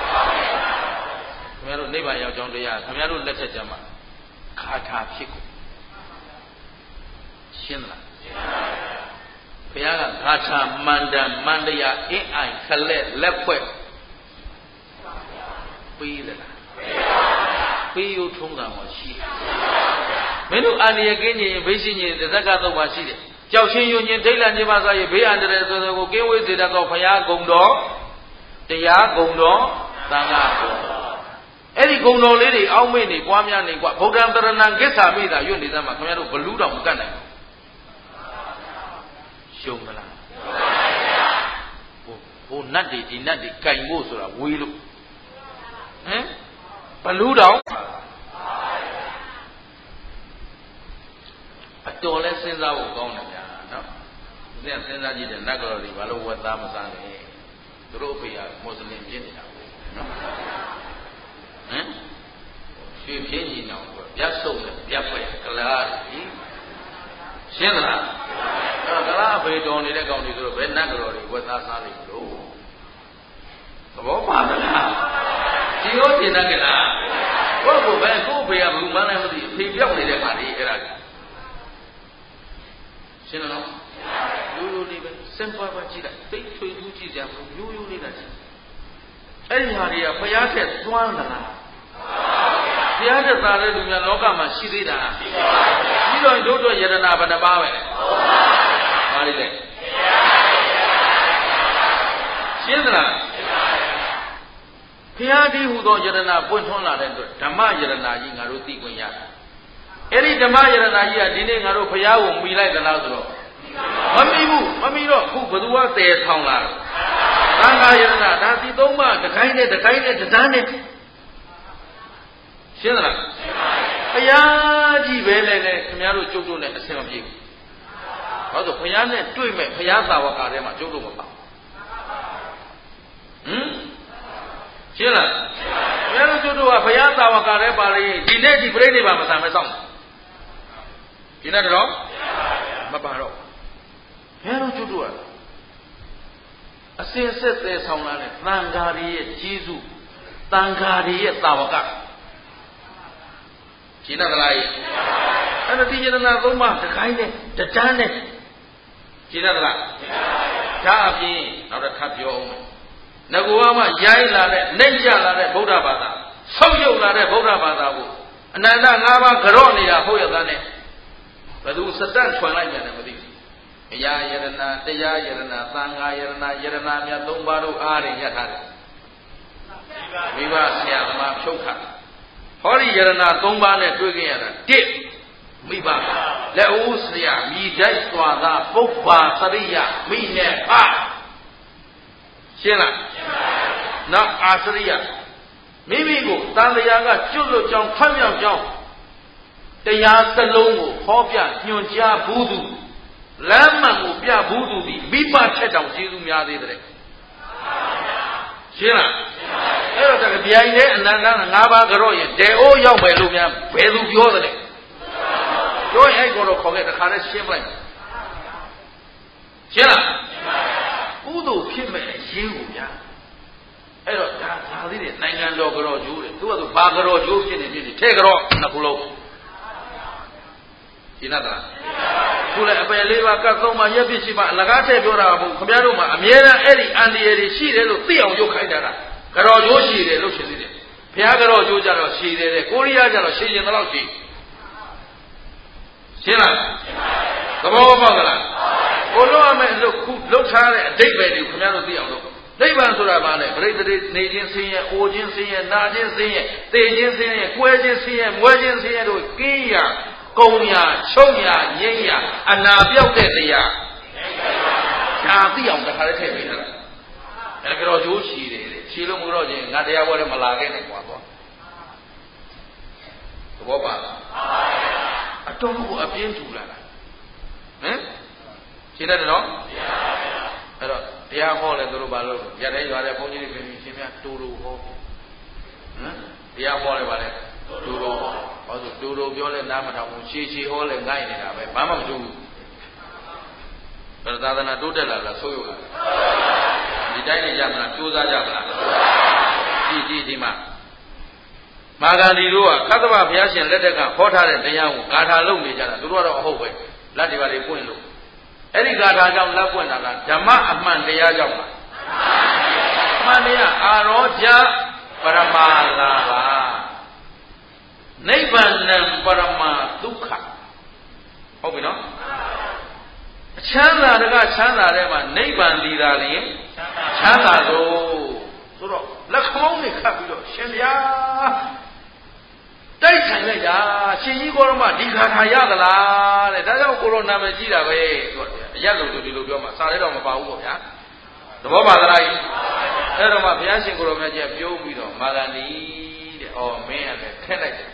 ဗျားတို့နိဗ္ဗာန်ရောက်ကြောင်းတရားခင်ဗျားတို့လက်ထက်ကျမ်းမှာဂါထာဖြစ်ကိုရှင်းသလားဘုရားကဂါထာမန္တမန္တရာအင်းအိုင်ခလက်လက်ဖွဲ့ပေးတယ်လားပေးရထုံးတာမှရှိတယ်မင်းတို့အာနိယကင်းကြီးဘေးရှိကြီးတစ်သက်ကတော့မှရှိတယ်ကြောက်ချင်းယုံချင်းဒိဋ္ဌာန်ခြင်းပါစားရေးဘေးအန္တရာယ်ဆိုတဲ့ကိုကင်းဝေးစေတတ်သောဘုရားဂုံတော်တရားဂုံတော်သံဃာဂုံတော်အဲ့ဒီဂုံတော်လေးတွေအောက်မေ့နေပွားများနေกว่าဗုဒ္ဓံတရဏံကိစ္ဆာမိတာရွတ်နေသမှာခင်ဗျားတို့ဘလူးတော်မကတ်နိုင်ဘူးရှုံမလားဟိုဟိုနတ်တွေဒီနတ်တွေကင်ဖို့ဆိုတာဝေးလို့ဟမ်ဘလူးတော်အတော်လဲစဉ်းစားဖို့ကောင်းတယ်ဗျာနော်ဒီကစဉ်းစားကြည့်တယ်နတ်ကတော်တွေဘာလို့ဝတ်သားမစားလဲသူတို့အဖေကမွတ်စလင်ဖြစ်နေတာပေါ့နော်ဟမ်ရွှေပြင်းကြီးအောင်ပြတ်ဆုံးတယ်ပြတ်ပွဲကလားကြီးရှင်းသလားအဲ့တော့ကလားအဖေတော်နေတဲ့ကောင်တွေဆိုတော့ဘယ်နတ်ကတော်တွေဝတ်သားစားလိမ့်မလို့သဘောပါသလားဒီရောတင်တတ်ကြလားကိုယ့်ကိုယ်ပဲကိုယ့်အဖေကဘယ်လိုမှန်းလည်းမသိအဖေပြောက်နေတဲ့ခါလေးအဲ့ဒါရှင်းလားရိုးရိုးလေးပဲစင်ပါပါကြည့်လိုက်သိထွေထူးကြည့်ကြဘူးရိုးရိုးလေးကကြည့်အဲ့ဒီဟာတွေကဘုရားထက်သွမ်းသလားဘုရားထက်သာတဲ့လူများလောကမှာရှိသေးတာရှိတော့တို့တို့ယရနာဘယ်နှပါပဲပါလိမ့်လေရှင်းသလားဘုရားဒီဟူသောယရနာပွင့်ထွန်းလာတဲ့အတွက်ဓမ္မယရနာကြီးငါတို့သိခွင့်ရတယ်အဲ့ဒီဓမ္မယရနာကြီးကဒီနေ့ငါတို့ဘုရားကိုမိလိုက်သလားဆိုတော့မမိဘူးမမိတော့ခုဘသူကတည်ထောင်လာတော့သံဃာယရနာဒါဒီသုံးပါးတခိုင်းနဲ့တခိုင်းနဲ့တဒန်းနဲ့ရှင်းသလားဘုရားကြီးပဲလေလေခင်ဗျားတို့ကျုပ်တို့နဲ့အဆင်မပြေဘူးဘာလို့ဘုရားနဲ့တွေ့မဲ့ဘုရားသာဝကထဲမှာကျုပ်တို့မပါဟမ်ရှင်းလားဘုရားတို့ကျုပ်တို့ကဘုရားသာဝကထဲပါလေဒီနေ့ဒီပြိဋိဘာမဆံမဲဆောင်ဒီနေ့တော့မပါတော့ဘုရားတို့ကျုပ်တို့ကအစင်ဆက်သေးဆောင်လာတဲ့သံဃာတွေရဲ့ကျေးဇူးသံဃာတွေရဲ့တာဝကရှင်းတယ်လားအဲ့ဒါဒီယရဏသုံးပါးတခိုင်းနဲ့တတန်းနဲ့ရှင်းတယ်လားဒါအပြင်နောက်တစ်ခါပြောအောင်ငကူကမှရိုင်းလာတဲ့နှိမ့်ချလာတဲ့ဗုဒ္ဓဘာသာဆောက်ရုပ်လာတဲ့ဗုဒ္ဓဘာသာကိုအနန္တ၅ပါးကြော့နေတာဟုတ်ရသားနဲ့ဘယ်သူစတန့်ထွန်လိုက်ပြန်တယ်မသိဘူး။အရာယရဏတရားယရဏသံဃာယရဏယရဏမြတ်သုံးပါးတို့အားရထားတယ်။မိဘဆရာသမားဖြုတ်ခါဟောဒီယရဏသုံးပါးနဲ့တွေ့ကြရတာတစ်မိဘလက်ဦးဆရာမိတိုက်စွာသာပုပ္ပါသရိယမိနဲ့ဖရှင်းလားရှင်းပါပြီနောက်အာသရိယမိမိကိုတန်တရားကကျွတ်လွတ်ကြောင်းဖတ်မြောက်ကြောင်းတရားစလုံးကိုဟောပြညွှန်ကြားဘူးသူလမ်းမှန်ကိုပြဘူးသူဒီမိဘထက်တောင်ကျေးဇူးများသေးတယ်ရှင်းလားအဲ့တော့တကပြိုင်နဲ့အနန္တငါးပါးကြောရင်ဒေအိုးရောက်မယ်လို့များဘယ်သူပြောသလဲပြောရင်အဲ့ကိုတော့ခေါ်ခဲ့တခါနဲ့ရှင်းပလိုက်ရှင်းလားဥဒုဖြစ်မဲ့အရေးကိုများအဲ့တော့ဒါဒါလေးတွေနိုင်ငံတော်ကြောကျိုးတယ်သူကသူဘာကြောကျိုးဖြစ်နေဖြစ်နေထဲကြောနှစ်ခုလုံးရှင်းလားခုလည်းအပယ်လေးပါးကတ်သုံးပါးရက်ပြစ်ရှိပါအလကားထည့်ပြောတာမဟုတ်ခင်ဗျားတို့မှာအမြဲတမ်းအဲ့ဒီအန္တရာယ်တွေရှိတယ်လို့သိအောင်ရုပ်ခိုင်းတာကကြောကျိုးရှိတယ်လို့ရှင်သေးတယ်ဘုရားကြောကျိုးကြတော့ရှိတယ်တဲ့ကိုရီးယားကြတော့ရှိရင်တော့ရှိရှင်းလားသဘောပေါက်လားကိုလုံးအမဲ့လို့ခုလှုပ်ထားတဲ့အတိတ်ပဲတွေကိုခင်ဗျားတို့သိအောင်လို့နိဗ္ဗာန်ဆိုတာဘာလဲပရိသေတွေနေခြင်းဆင်းရဲအိုခြင်းဆင်းရဲနာခြင်းဆင်းရဲသိခြင်းဆင်းရဲကွဲခြင်းဆင်းရဲမွဲခြင်းဆင်းရဲတို့ကင်းရာကုံရာချုပ်ရာငြိမ်းရာအနာပြောက်တဲ့တရားဒါသိအောင်တခါလေးထည့်ပေးထားတာအဲကြောကျိုးရှိတယ်ရှိလို့မလို့ချင်းငါတရားပွဲလည်းမလာခဲ့နိုင်ကွာတော့သဘောပါလားအတော်ကိုအပြင်းထူလာတာဟမ်ရှင်းတယ်နော်အဲ့တော့တရားဟောလဲသူတို့ဘာလို့ရတဲ့ရွာတဲ့ဘုန်းကြီးတွေပြင်ရှင်များတူတူဟောဟမ်တရားဟောလဲပါလဲတူတူဟောဟောဆိုတူတူပြောလဲနားမထောင်ဘူးရှည်ရှည်ဟောလဲငိုက်နေတာပဲဘာမှမတူဘူးဘယ်သာသနာတိုးတက်လာလားဆိုးရုံလားဒီတိုင်းနေကြမလားကြိုးစားကြမလားကြည့်ကြည့်ဒီမှာမာဂန္ဒီတို့ကကသဗ္ဗဘုရားရှင်လက်ထက်ကဟောထားတဲ့တရားကိုဂါထာလုပ်နေကြတာသူတို့ကတော့အဟုတ်ပဲလက်တွေပါလေပွင့်လို့အဲ့ဒီဂါထာကြောင့်လက်ပွင့်တာကဓမ္မအမှန်တရားကြောင့်ပါအမှန်တရားအာရောကြပရမလာပါနိဗ္ဗာန်ပရမဒုက္ခဟုတ်ပြီနော်အချမ်းသာတကချမ်းသာတဲ့မှာနိဗ္ဗာန်တည်တာလျင်ချမ်းသာလို့ဆိုတော့လက်ခေါင်းတွေခတ်ပြီးတော့ရှင်ဗျာတိုက်ဆိုင်လိုက်တာရှင်ကြီးကိုရမဒီခါခါရသလားတဲ့ဒါကြောင့်ကိုရိုနာမည်ကြီးတာပဲဆိုတော့အရက်လို့ဒီလိုပြောမှစာရဲတော့မပါဘူးပေါ့ဗျာသဘောပါသလားအဲ့တော့မှဘုရားရှင်ကိုရိုမကြီးပြုံးပြီးတော့မာဂန္ဒီတဲ့ဩမင်းကလည်းခက်လိုက်တယ်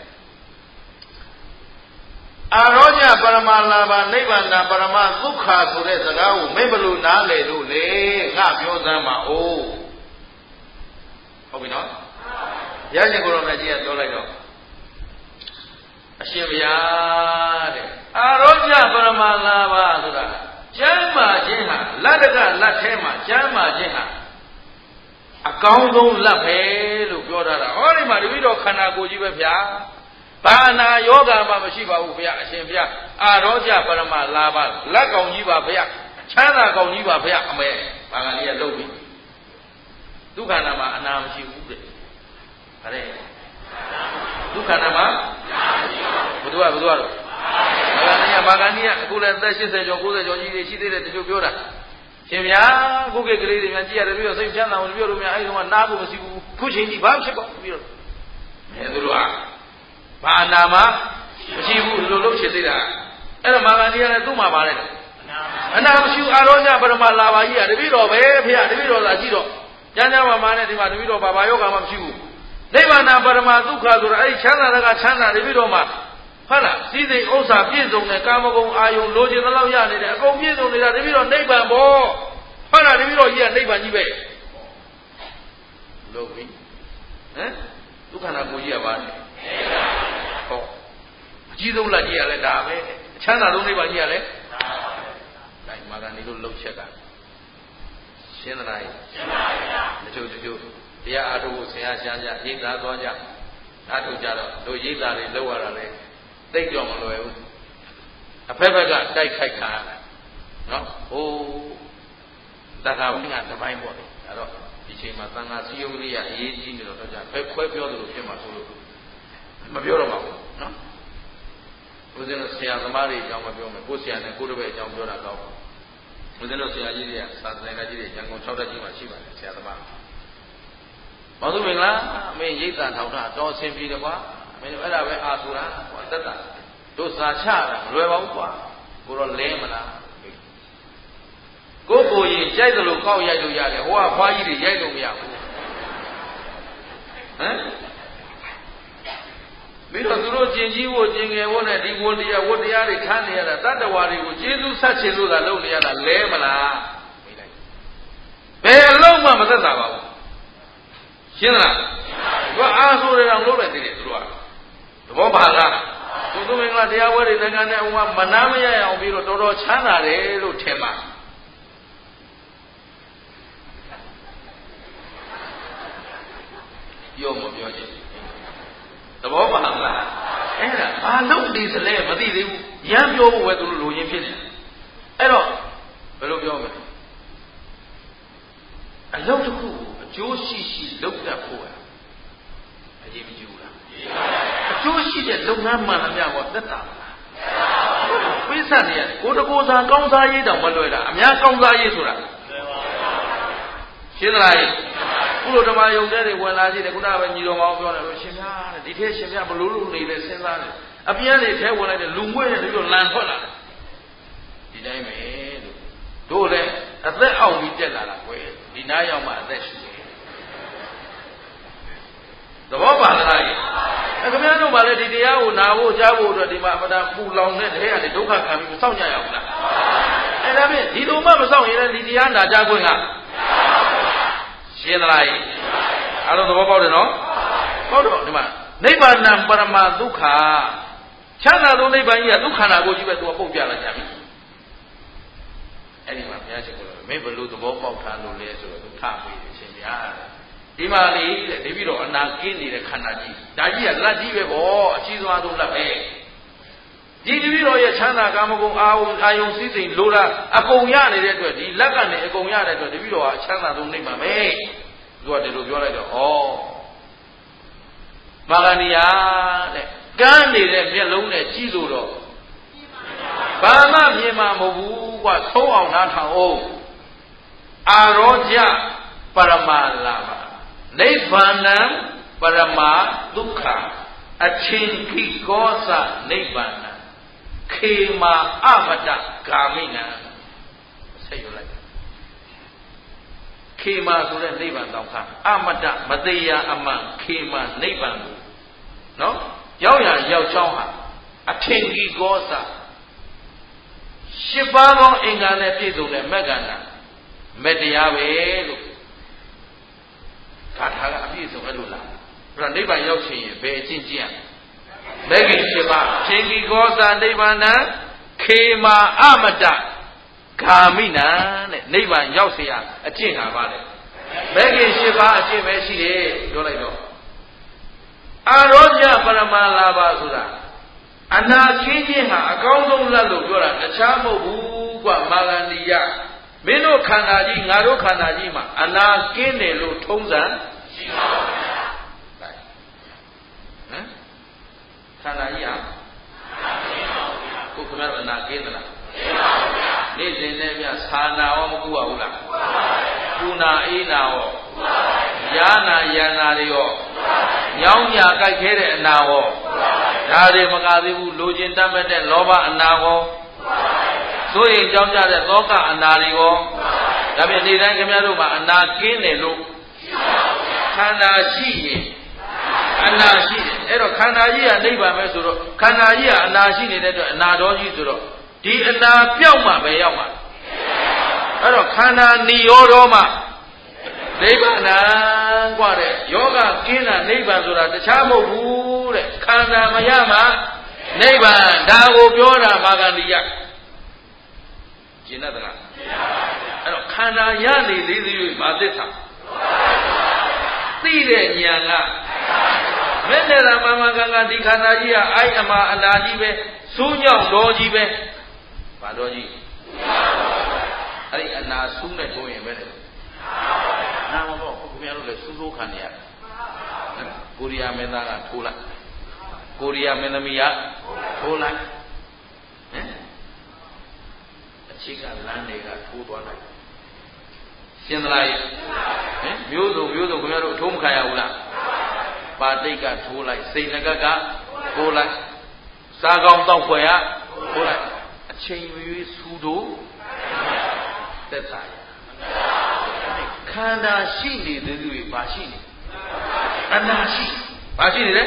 အာရောကြပရမလာဘနိဗ္ဗာန်ပရမဒုက္ခဆိုတဲ့စကားကိုမင်းဘလို့နားလေလို့လေငါပြောစမ်းပါဦးဟုတ်ပြီနော်ဘုရားရှင်ကိုရောမြတ်ကြီးကပြောလိုက်တော့အရှင်ဘုရားတဲ့အာရောကြပရမလာဘဆိုတာကျမ်းမာခြင်းဟာလက်တကလက်ထဲမှာကျမ်းမာခြင်းဟာအကောင်းဆုံးလက်ပဲလို့ပြောတာဟောဒီမှာတပည့်တော်ခန္ဓာကိုယ်ကြီးပဲဗျာဘာနာယောဂမှမရှိပါဘူးဗျာအရှင်ဗျာအာရောကြပရမလာဘလက်ကောင်ကြီးပါဗျာချမ်းသာကောင်ကြီးပါဗျာအမေဘာကလေးကလုပ်ပြီဒုက္ခနာမှာအနာမရှိဘူးတဲ့ဗါတဲ့ဒုက္ခနာမှာဘုသူကဘုသူကတော့ဘာကလေးကဘာကလေးကအခုလည်းသက်၈၀ကျော်၉၀ကျော်ကြီးတွေရှိသေးတယ်တချို့ပြောတာရှင်ဗျာခုကိကလေးတွေများကြည့်ရတယ်ပြီးတော့စိတ်ချမ်းသာအောင်ပြောလို့များအဲဒီတော့နားဖို့မရှိဘူးခုချိန်ကြီးဘာဖြစ်ပေါ့ပြီးတော့အဲသူတို့ကဘာနာမှာမရှိဘူးလို့လုပ်ချင်သေးတာအဲ့တော့မာဂန္ဒီကလည်းသူ့မှာပါတယ်အနာမရှိဘူးအာရောကြပရမလာပါကြီးကတပည့်တော်ပဲဖေတပည့်တော်သာရှိတော့ကျမ်းစာမှာမာနဲ့ဒီမှာတပည့်တော်ဘာဘာယောဂမှမရှိဘူးနိဗ္ဗာန်ပရမဒုက္ခဆိုတာအဲ့ဒီချမ်းသာတဲ့ကချမ်းသာတပည့်တော်မှာဟုတ်လားစည်းစိမ်ဥစ္စာပြည့်စုံတဲ့ကာမဂုဏ်အာယုံလိုချင်သလောက်ရနေတယ်အကုန်ပြည့်စုံနေတာတပည့်တော်နိဗ္ဗာန်ပေါ့ဟုတ်လားတပည့်တော်ကြီးကနိဗ္ဗာန်ကြီးပဲလို့ပြီဟမ်ဒုက္ခနာကိုကြီးကပါနေဟောအကြီးဆုံးလက်ကြီးကလည်းဒါပဲအချမ်းသာဆုံးနိဗ္ဗာန်ကြီးကလည်းဒါပဲဒါမာဂန္ဒီတို့လှုပ်ချက်ကရှရှင်းသလားရှင်းပါဗျာတချို့တချို့တရားအားထုတ်ဖို့ဆရာရှားကြရိပ်သာသွားကြအားထုတ်ကြတော့တို့ရိပ်သာတွေလောက်ရတာလေသိကြမလွယ်ဘူးအဖက်ဖက်ကတိုက်ခိုက်ခံရတာနော်ဟိုတက္ကဝိငါတပိုင်းပေါ့လေအဲ့တော့ဒီချိန်မှာသံဃာစည်းရုံးလေးရအရေးကြီးနေတော့တော့ကြဖက်ခွဲပြောသလိုဖြစ်မှာဆိုလို့မပြောတော့ပါဘူးနော်ဦးဇင်းတို့ဆရာသမားတွေအကြောင်းမပြောမယ်ကိုဆရာနဲ့ကိုတပည့်အကြောင်းပြောတာတော့ဦးဇင်းတို့ဆရာကြီးတွေကစာသင်္ကကြီးတွေရန်ကုန်၆တက်ကြီးမှာရှိပါတယ်ဆရာသမားဘာလို့မင်္ဂလာအမေရိတ်တန်ထောင်တာတော်အဆင်ပြေတယ်ကွာအမေအဲ့ဒါပဲအာဆိုတာကွာတက်တာတို့စာချတာမလွယ်ပါဘူးကွာကိုတော့လဲမလားကိုကိုရင်ကြိုက်သလိုကောက်ရိုက်လို့ရတယ်ဟိုကဖွားကြီးတွေရိုက်လို့မရဘူးဟမ်ပြီးတော့သူတို့ကျင်ကြီးဖို့ကျင်ငယ်ဖို့နဲ့ဒီဝန်တရားဝတ်တရားတွေခန်းနေရတာတတ္တဝါတွေကိုကျေးဇူးဆက်ချင်လို့သာလုပ်နေရတာလဲမလားမေးလိုက်ဘယ်အလုံးမှမသက်သာပါဘူးရှင်းလားသူကအားဆိုးတယ်တော့လုပ်လိုက်သေးတယ်သူတို့ကသဘောပါလားသူသူမင်္ဂလာတရားဝဲတွေနိုင်ငံနဲ့ဥမာမနာမရအောင်ပြီးတော့တော်တော်ချမ်းသာတယ်လို့ထင်ပါပြောမပြောချင်သဘောပါလားအဲ့ဒါဘာလို့ဒီစလဲမသိသေးဘူးရမ်းပြောဖို့ပဲသူတို့လိုရင်းဖြစ်နေအဲ့တော့ဘယ်လိုပြောမလဲအလုပ်တစ်ခုအကျိုးရှိရှိလုပ်တတ်ဖို့အရေးမကြီးဘူးလားအကျိုးရှိတဲ့လုပ်ငန်းမှန်သမျှတော့သက်သာမလားပိဿတ်နေရတယ်ကိုတကိုယ်စားကောင်းစားရေးတောင်မလွယ်တာအများကောင်းစားရေးဆိုတာရှင်းသလားကုလိုဓမ္မယုံတဲ့တွေဝင်လာကြည့်တယ်ခုနကပဲညီတော်မောင်ပြောတယ်လို့ရှင်များတဲ့ဒီထဲရှင်များဘလို့လို့နေလဲစဉ်းစားတယ်အပြင်းတွေထဲဝင်လိုက်တယ်လူငွေ့နဲ့ပြီးတော့လန်ထွက်လာတယ်ဒီတိုင်းပဲလို့တို့လည်းအသက်အောက်ပြီးတက်လာတာကွယ်ဒီနားရောက်မှအသက်ရှူတယ်သဘောပါလားအဲ့ခင်ဗျားတို့ကလည်းဒီတရားကိုနာဖို့ကြားဖို့အတွက်ဒီမှာအမတာပူလောင်တဲ့ထဲကနေဒုက္ခခံပြီးစောင့်ကြရအောင်လားအဲ့ဒါဖြင့်ဒီလိုမှမစောင့်ရင်လည်းဒီတရားနာကြခွင့်ကရှင်းသလားအားလုံးသဘောပေါက်တယ်နော်ဟုတ်တော့ဒီမှာနိဗ္ဗာန်ပရမဒုက္ခချမ်းသာသောနိဗ္ဗာန်ကြီးကဒုက္ခနာကိုကြီးပဲသူကပုတ်ပြလိုက်ကြပြီအဲ့ဒီမှာဘုရားရှင်ကလည်းမင်းဘယ်လိုသဘောပေါက်ထားလို့လဲဆိုတော့သူထပေးတယ်ရှင်ဗျာဒီမှာလေတဲ့တပိတော့အနာကင်းနေတဲ့ခန္ဓာကြီးဒါကြီးကလက်ကြီးပဲပေါ့အကြီးသွားဆုံးလက်ပဲဒီတပိတော့ရဲ့ချမ်းသာကာမဂုဏ်အာယုံအာယုံစည်းစိမ်လိုတာအကုန်ရနေတဲ့အတွက်ဒီလက်ကနေအကုန်ရတဲ့အတွက်တပိတော့ကချမ်းသာဆုံးနိဗ္ဗာန်ပဲသူကဒီလိုပြောလိုက်တော့ဩမာဂဏီယာတဲ့ကန်းနေတဲ့မျက်လုံးနဲ့ကြည့်လို့တော့ဘာမှမြင်မှာမဟုတ်ဘူးကွာသုံးအောင်နားထောင်အောင်အာရောကြပရမလာပါနိဗ္ဗာန်ပရမဒုက္ခအချင်းခိကောသနိဗ္ဗာန်ခေမာအမတကာမိနံဆက်ယူလိုက်ခေမာဆိုတဲ့နိဗ္ဗာန်တောင်ခါအမတမသေးရအမှန်ခေမာနိဗ္ဗာန်ကိုနော်ရောက်ရရောက်ချောင်းဟာအထင်ကြီးကောသရှစ်ပါးသောအင်္ဂါနဲ့ပြည့်စုံတဲ့မက္ကန္တာမတရားပဲလို့ဂါထာကအပြည့်စုံအဲ့လိုလားအဲ့တော့နိဗ္ဗာန်ရောက်ချင်ရင်ဘယ်အချင်းချင်းရမဂ္ဂင်ရှစ်ပါးအထင်ကြီးကောသနိဗ္ဗာန်ခေမာအမတဂာမိနံတဲ့နိဗ္ဗာန်ရောက်เสียအကျင့်ဟာပါလေမဂ္ဂင်ရှစ်ပါးအကျင့်ပဲရှိတယ်ပြောလိုက်တော့အာရောကြပရမလာဘဆိုတာအနာခင်းခြင်းဟာအကောင်းဆုံးလက်လို့ပြောတာတခြားမဟုတ်ဘူးကွမာဂန္ဒီယမင်းတို့ခန္ဓာကြီးငါတို့ခန္ဓာကြီးမှာအနာကင်းတယ်လို့ထုံးစံရှိပါဘူးဗျာဟမ်ခန္ဓာကြီးဟာကိုခင်ဗျားတို့အနာကင်းသလားကင်းပါဘူးဗျာနေ့စဉ်နဲ့ဗျာသာနာရောမကူပါဘူးလားကူပါပါဗျာကူနာအေးနာရောကူပါပါဗျာယာနာယန္နာတွေရောကူပါပါညောင်းညာကြိုက်ခဲတဲ့အနာရောကူပါပါဒါတွေမကသေးဘူးလိုချင်တတ်မဲ့တဲ့လောဘအနာရောကူပါပါဆိုရင်ကြောင်းကြတဲ့သောကအနာတွေရောဒါဖြင့်နေ့တိုင်းခင်ဗျားတို့မှာအနာကင်းတယ်လို့ခန္ဓာရှိရင်အနာရှိတယ်အဲ့တော့ခန္ဓာကြီးကနိဗ္ဗာန်ပဲဆိုတော့ခန္ဓာကြီးကအနာရှိနေတဲ့အတွက်အနာတော်ကြီးဆိုတော့ဒီအနာပြောက်မှပဲရောက်မှာအဲ့တော့ခန္ဓာနိရောဓမှနိဗ္ဗာန်กว่าတဲ့ယောဂကင်းတာနိဗ္ဗာန်ဆိုတာတခြားမဟုတ်ဘူးတဲ့ခန္ဓာမရမှနိဗ္ဗာန်ဒါကိုပြောတာမာဂန္ဒီယရှင်းတတ်သလားရှင်းပါပါဗျာအဲ့တော့ခန္ဓာရနေသေးသေး၍မာသစ္စာသိတဲ့ဉာဏ်ကမဲ့နဲ့တာမမကကဒီခန္ဓာကြီးကအိုက်အမှာအနာကြီးပဲစူးညောင်းတော်ကြီးပဲဘာတော်ကြီးအဲ့ဒီအနာစူးနဲ့တွင်းရင်ပဲလေနာမတော့ခင်ဗျားတို့လည်းစူးစိုးခံနေရကိုရီးယားမင်းသားကထိုးလိုက်ကိုရီးယားမင်းသမီးကထိုးလိုက်ဟမ်အချိကလမ်းတွေကထိုးသွားလိုက်ရှင်းသလားဟင်မျိုးစုံမျိုးစုံခင်ဗျားတို့အထိုးမခံရဘူးလားပါတိတ်ကထိုးလိုက်စိတ်ငကကထိုးလိုက်စားကောင်းတောက်ဖွယ်ကထိုးလိုက်အချိန်ရွေးစူးတို့သက်သာခန္ဓာရှိနေသေးလူတွေဘာရှိနေအနာရှိဘာရှိနေလဲ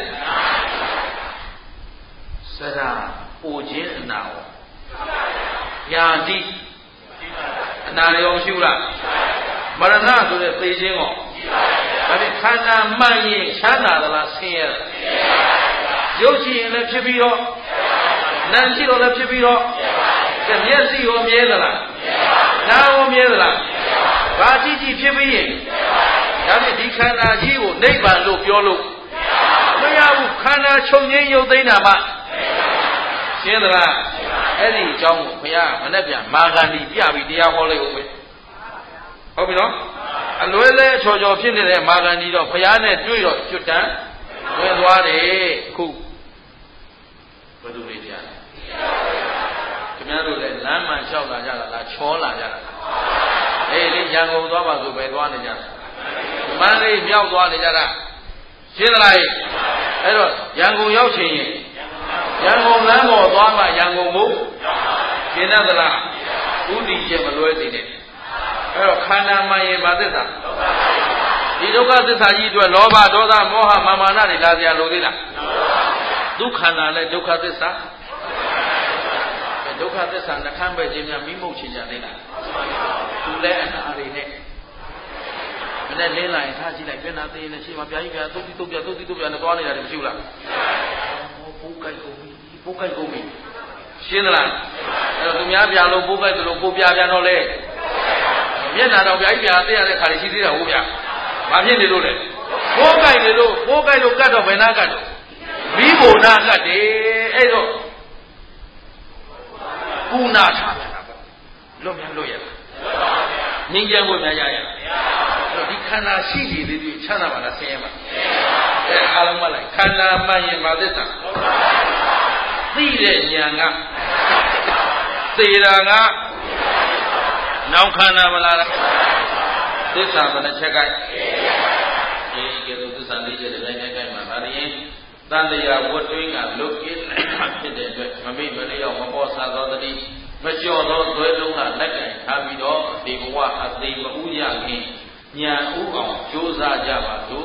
စရာပူခြင်းအနာရောညာတိအနာရောရှိဘူးလားမရဏဆိုတဲ့သိခြင်းရောဒါဖြင့်ခန္ဓာမှန်ရင်ချမ်းသာသလားဆင်းရဲလားရုပ်ရှိရင်လည်းဖြစ်ပြီးတော့နာမ်ရှိတော့လည်းဖြစ်ပြီးတော့မျက်စိရောမြဲသလားနားရောမြဲသလားဘာကြည့်ကြည့်ဖြစ်ပြီးရင်ဒါဖြင့်ဒီခန္ဓာကြီးကိုနိဗ္ဗာန်လို့ပြောလို့မရဘူးခန္ဓာချုပ်ငြိမ်းရုပ်သိမ်းတာမှရှင်းသလားအဲ့ဒီအကြောင်းကိုဘုရားမနဲ့ပြန်မာဂန္ဒီပြပြီးတရားဟောလိုက်ဦးမယ်ဟုတ်ပြီနော်အလွဲလဲချော်ချော်ဖြစ်နေတဲ့မာဂန္ဒီတော့ဘုရားနဲ့တွေ့တော့ကျွတ်တန်းဝင်သွားတယ်ခုဘယ်သူတွေကြားခင်ဗျားတို့လည်းလမ်းမှန်လျှောက်လာကြတာလားချောလာကြတာအေးလေရန်ကုန်သွားပါဆိုပဲသွားနေကြတာမန္တလေးမြောက်သွားနေကြတာရှင်းသလားအဲ့တော့ရန်ကုန်ရောက်ချင်ရင်ရန်ကုန်လမ်းပေါ်သွားမှရန်ကုန်ကိုရှင်းသလားဥတည်ချက်မလွဲသေးနဲ့အဲ့တော့ခန္ဓာမှန်ရင်ဘာသစ္စာဒီဒုက္ခသစ္စာကြီးအတွက်လောဘဒေါသမောဟမာမာနတွေလာစရာလိုသေးလားဒုက္ခန္တာလည်းဒုက္ခသစ္စာဒုက္ခသစ္စာနှခမ်းပဲခြင်းများမိမုတ်ချင်ကြသေးလားသူလည်းအနာတွေနဲ့မနဲ့လင်းလာရင်ထားကြည့်လိုက်ပြန်လာသေးရင်ရှိမှပြာကြီးပြာသုတ်တိသုတ်ပြသုတ်တိသုတ်ပြနဲ့သွားနေတာတွေမရှိဘူးလားပိုးကြိုက်ကုန်ပြီပိုးကြိုက်ကုန်ပြီရှင်းသလားအဲ့တော့သူများပြာလို့ပိုးကြိုက်တယ်လို့ပိုးပြပြန်တော့လေမျက်နှာတော့ပြာကြီးပြာသိရတဲ့ခါလေးရှိသေးတာဟုတ်ဗျာဘာဖြစ်နေလို့လဲပိုးကြိုက်နေလို့ပိုးကြိုက်လို့ကတ်တော့ဘယ်နာကတ်တော့မိဘုံနာကတ်တယ်အဲ့တော့ကုနာထားတာပေါ့လွတ်မြလွတ်ရလားငြိမ်းချမ်းဖို့များရရလားအဲ့တော့ဒီခန္ဓာရှိနေသေးသေးချမ်းသာပါလားဆင်းရဲပါအဲအားလုံးမလိုက်ခန္ဓာမှန်ရင်ပါသစ္စာသိတဲ့ဉာဏ်ကသေတာကနောက်ခန္ဓာမလားသစ္စာဘယ်နှချက်ကဲဒီကဲတော့သစ္စာလေးချက်တည်းတိုင်းတိုင်းမှာဒါရင်တန်တရားဝတ်တွင်းကလုတ်ကင်းဖြစ်တဲ့အတွက်မမိမလျော့မပေါ်ဆသောတတိမကျော်သောသွဲလုံးကလက်ကင်ထားပြီးတော့ဒီဘဝအသေးမဥရခင်ဉာဏ်ဥအောင်ကြိုးစားကြပါစို့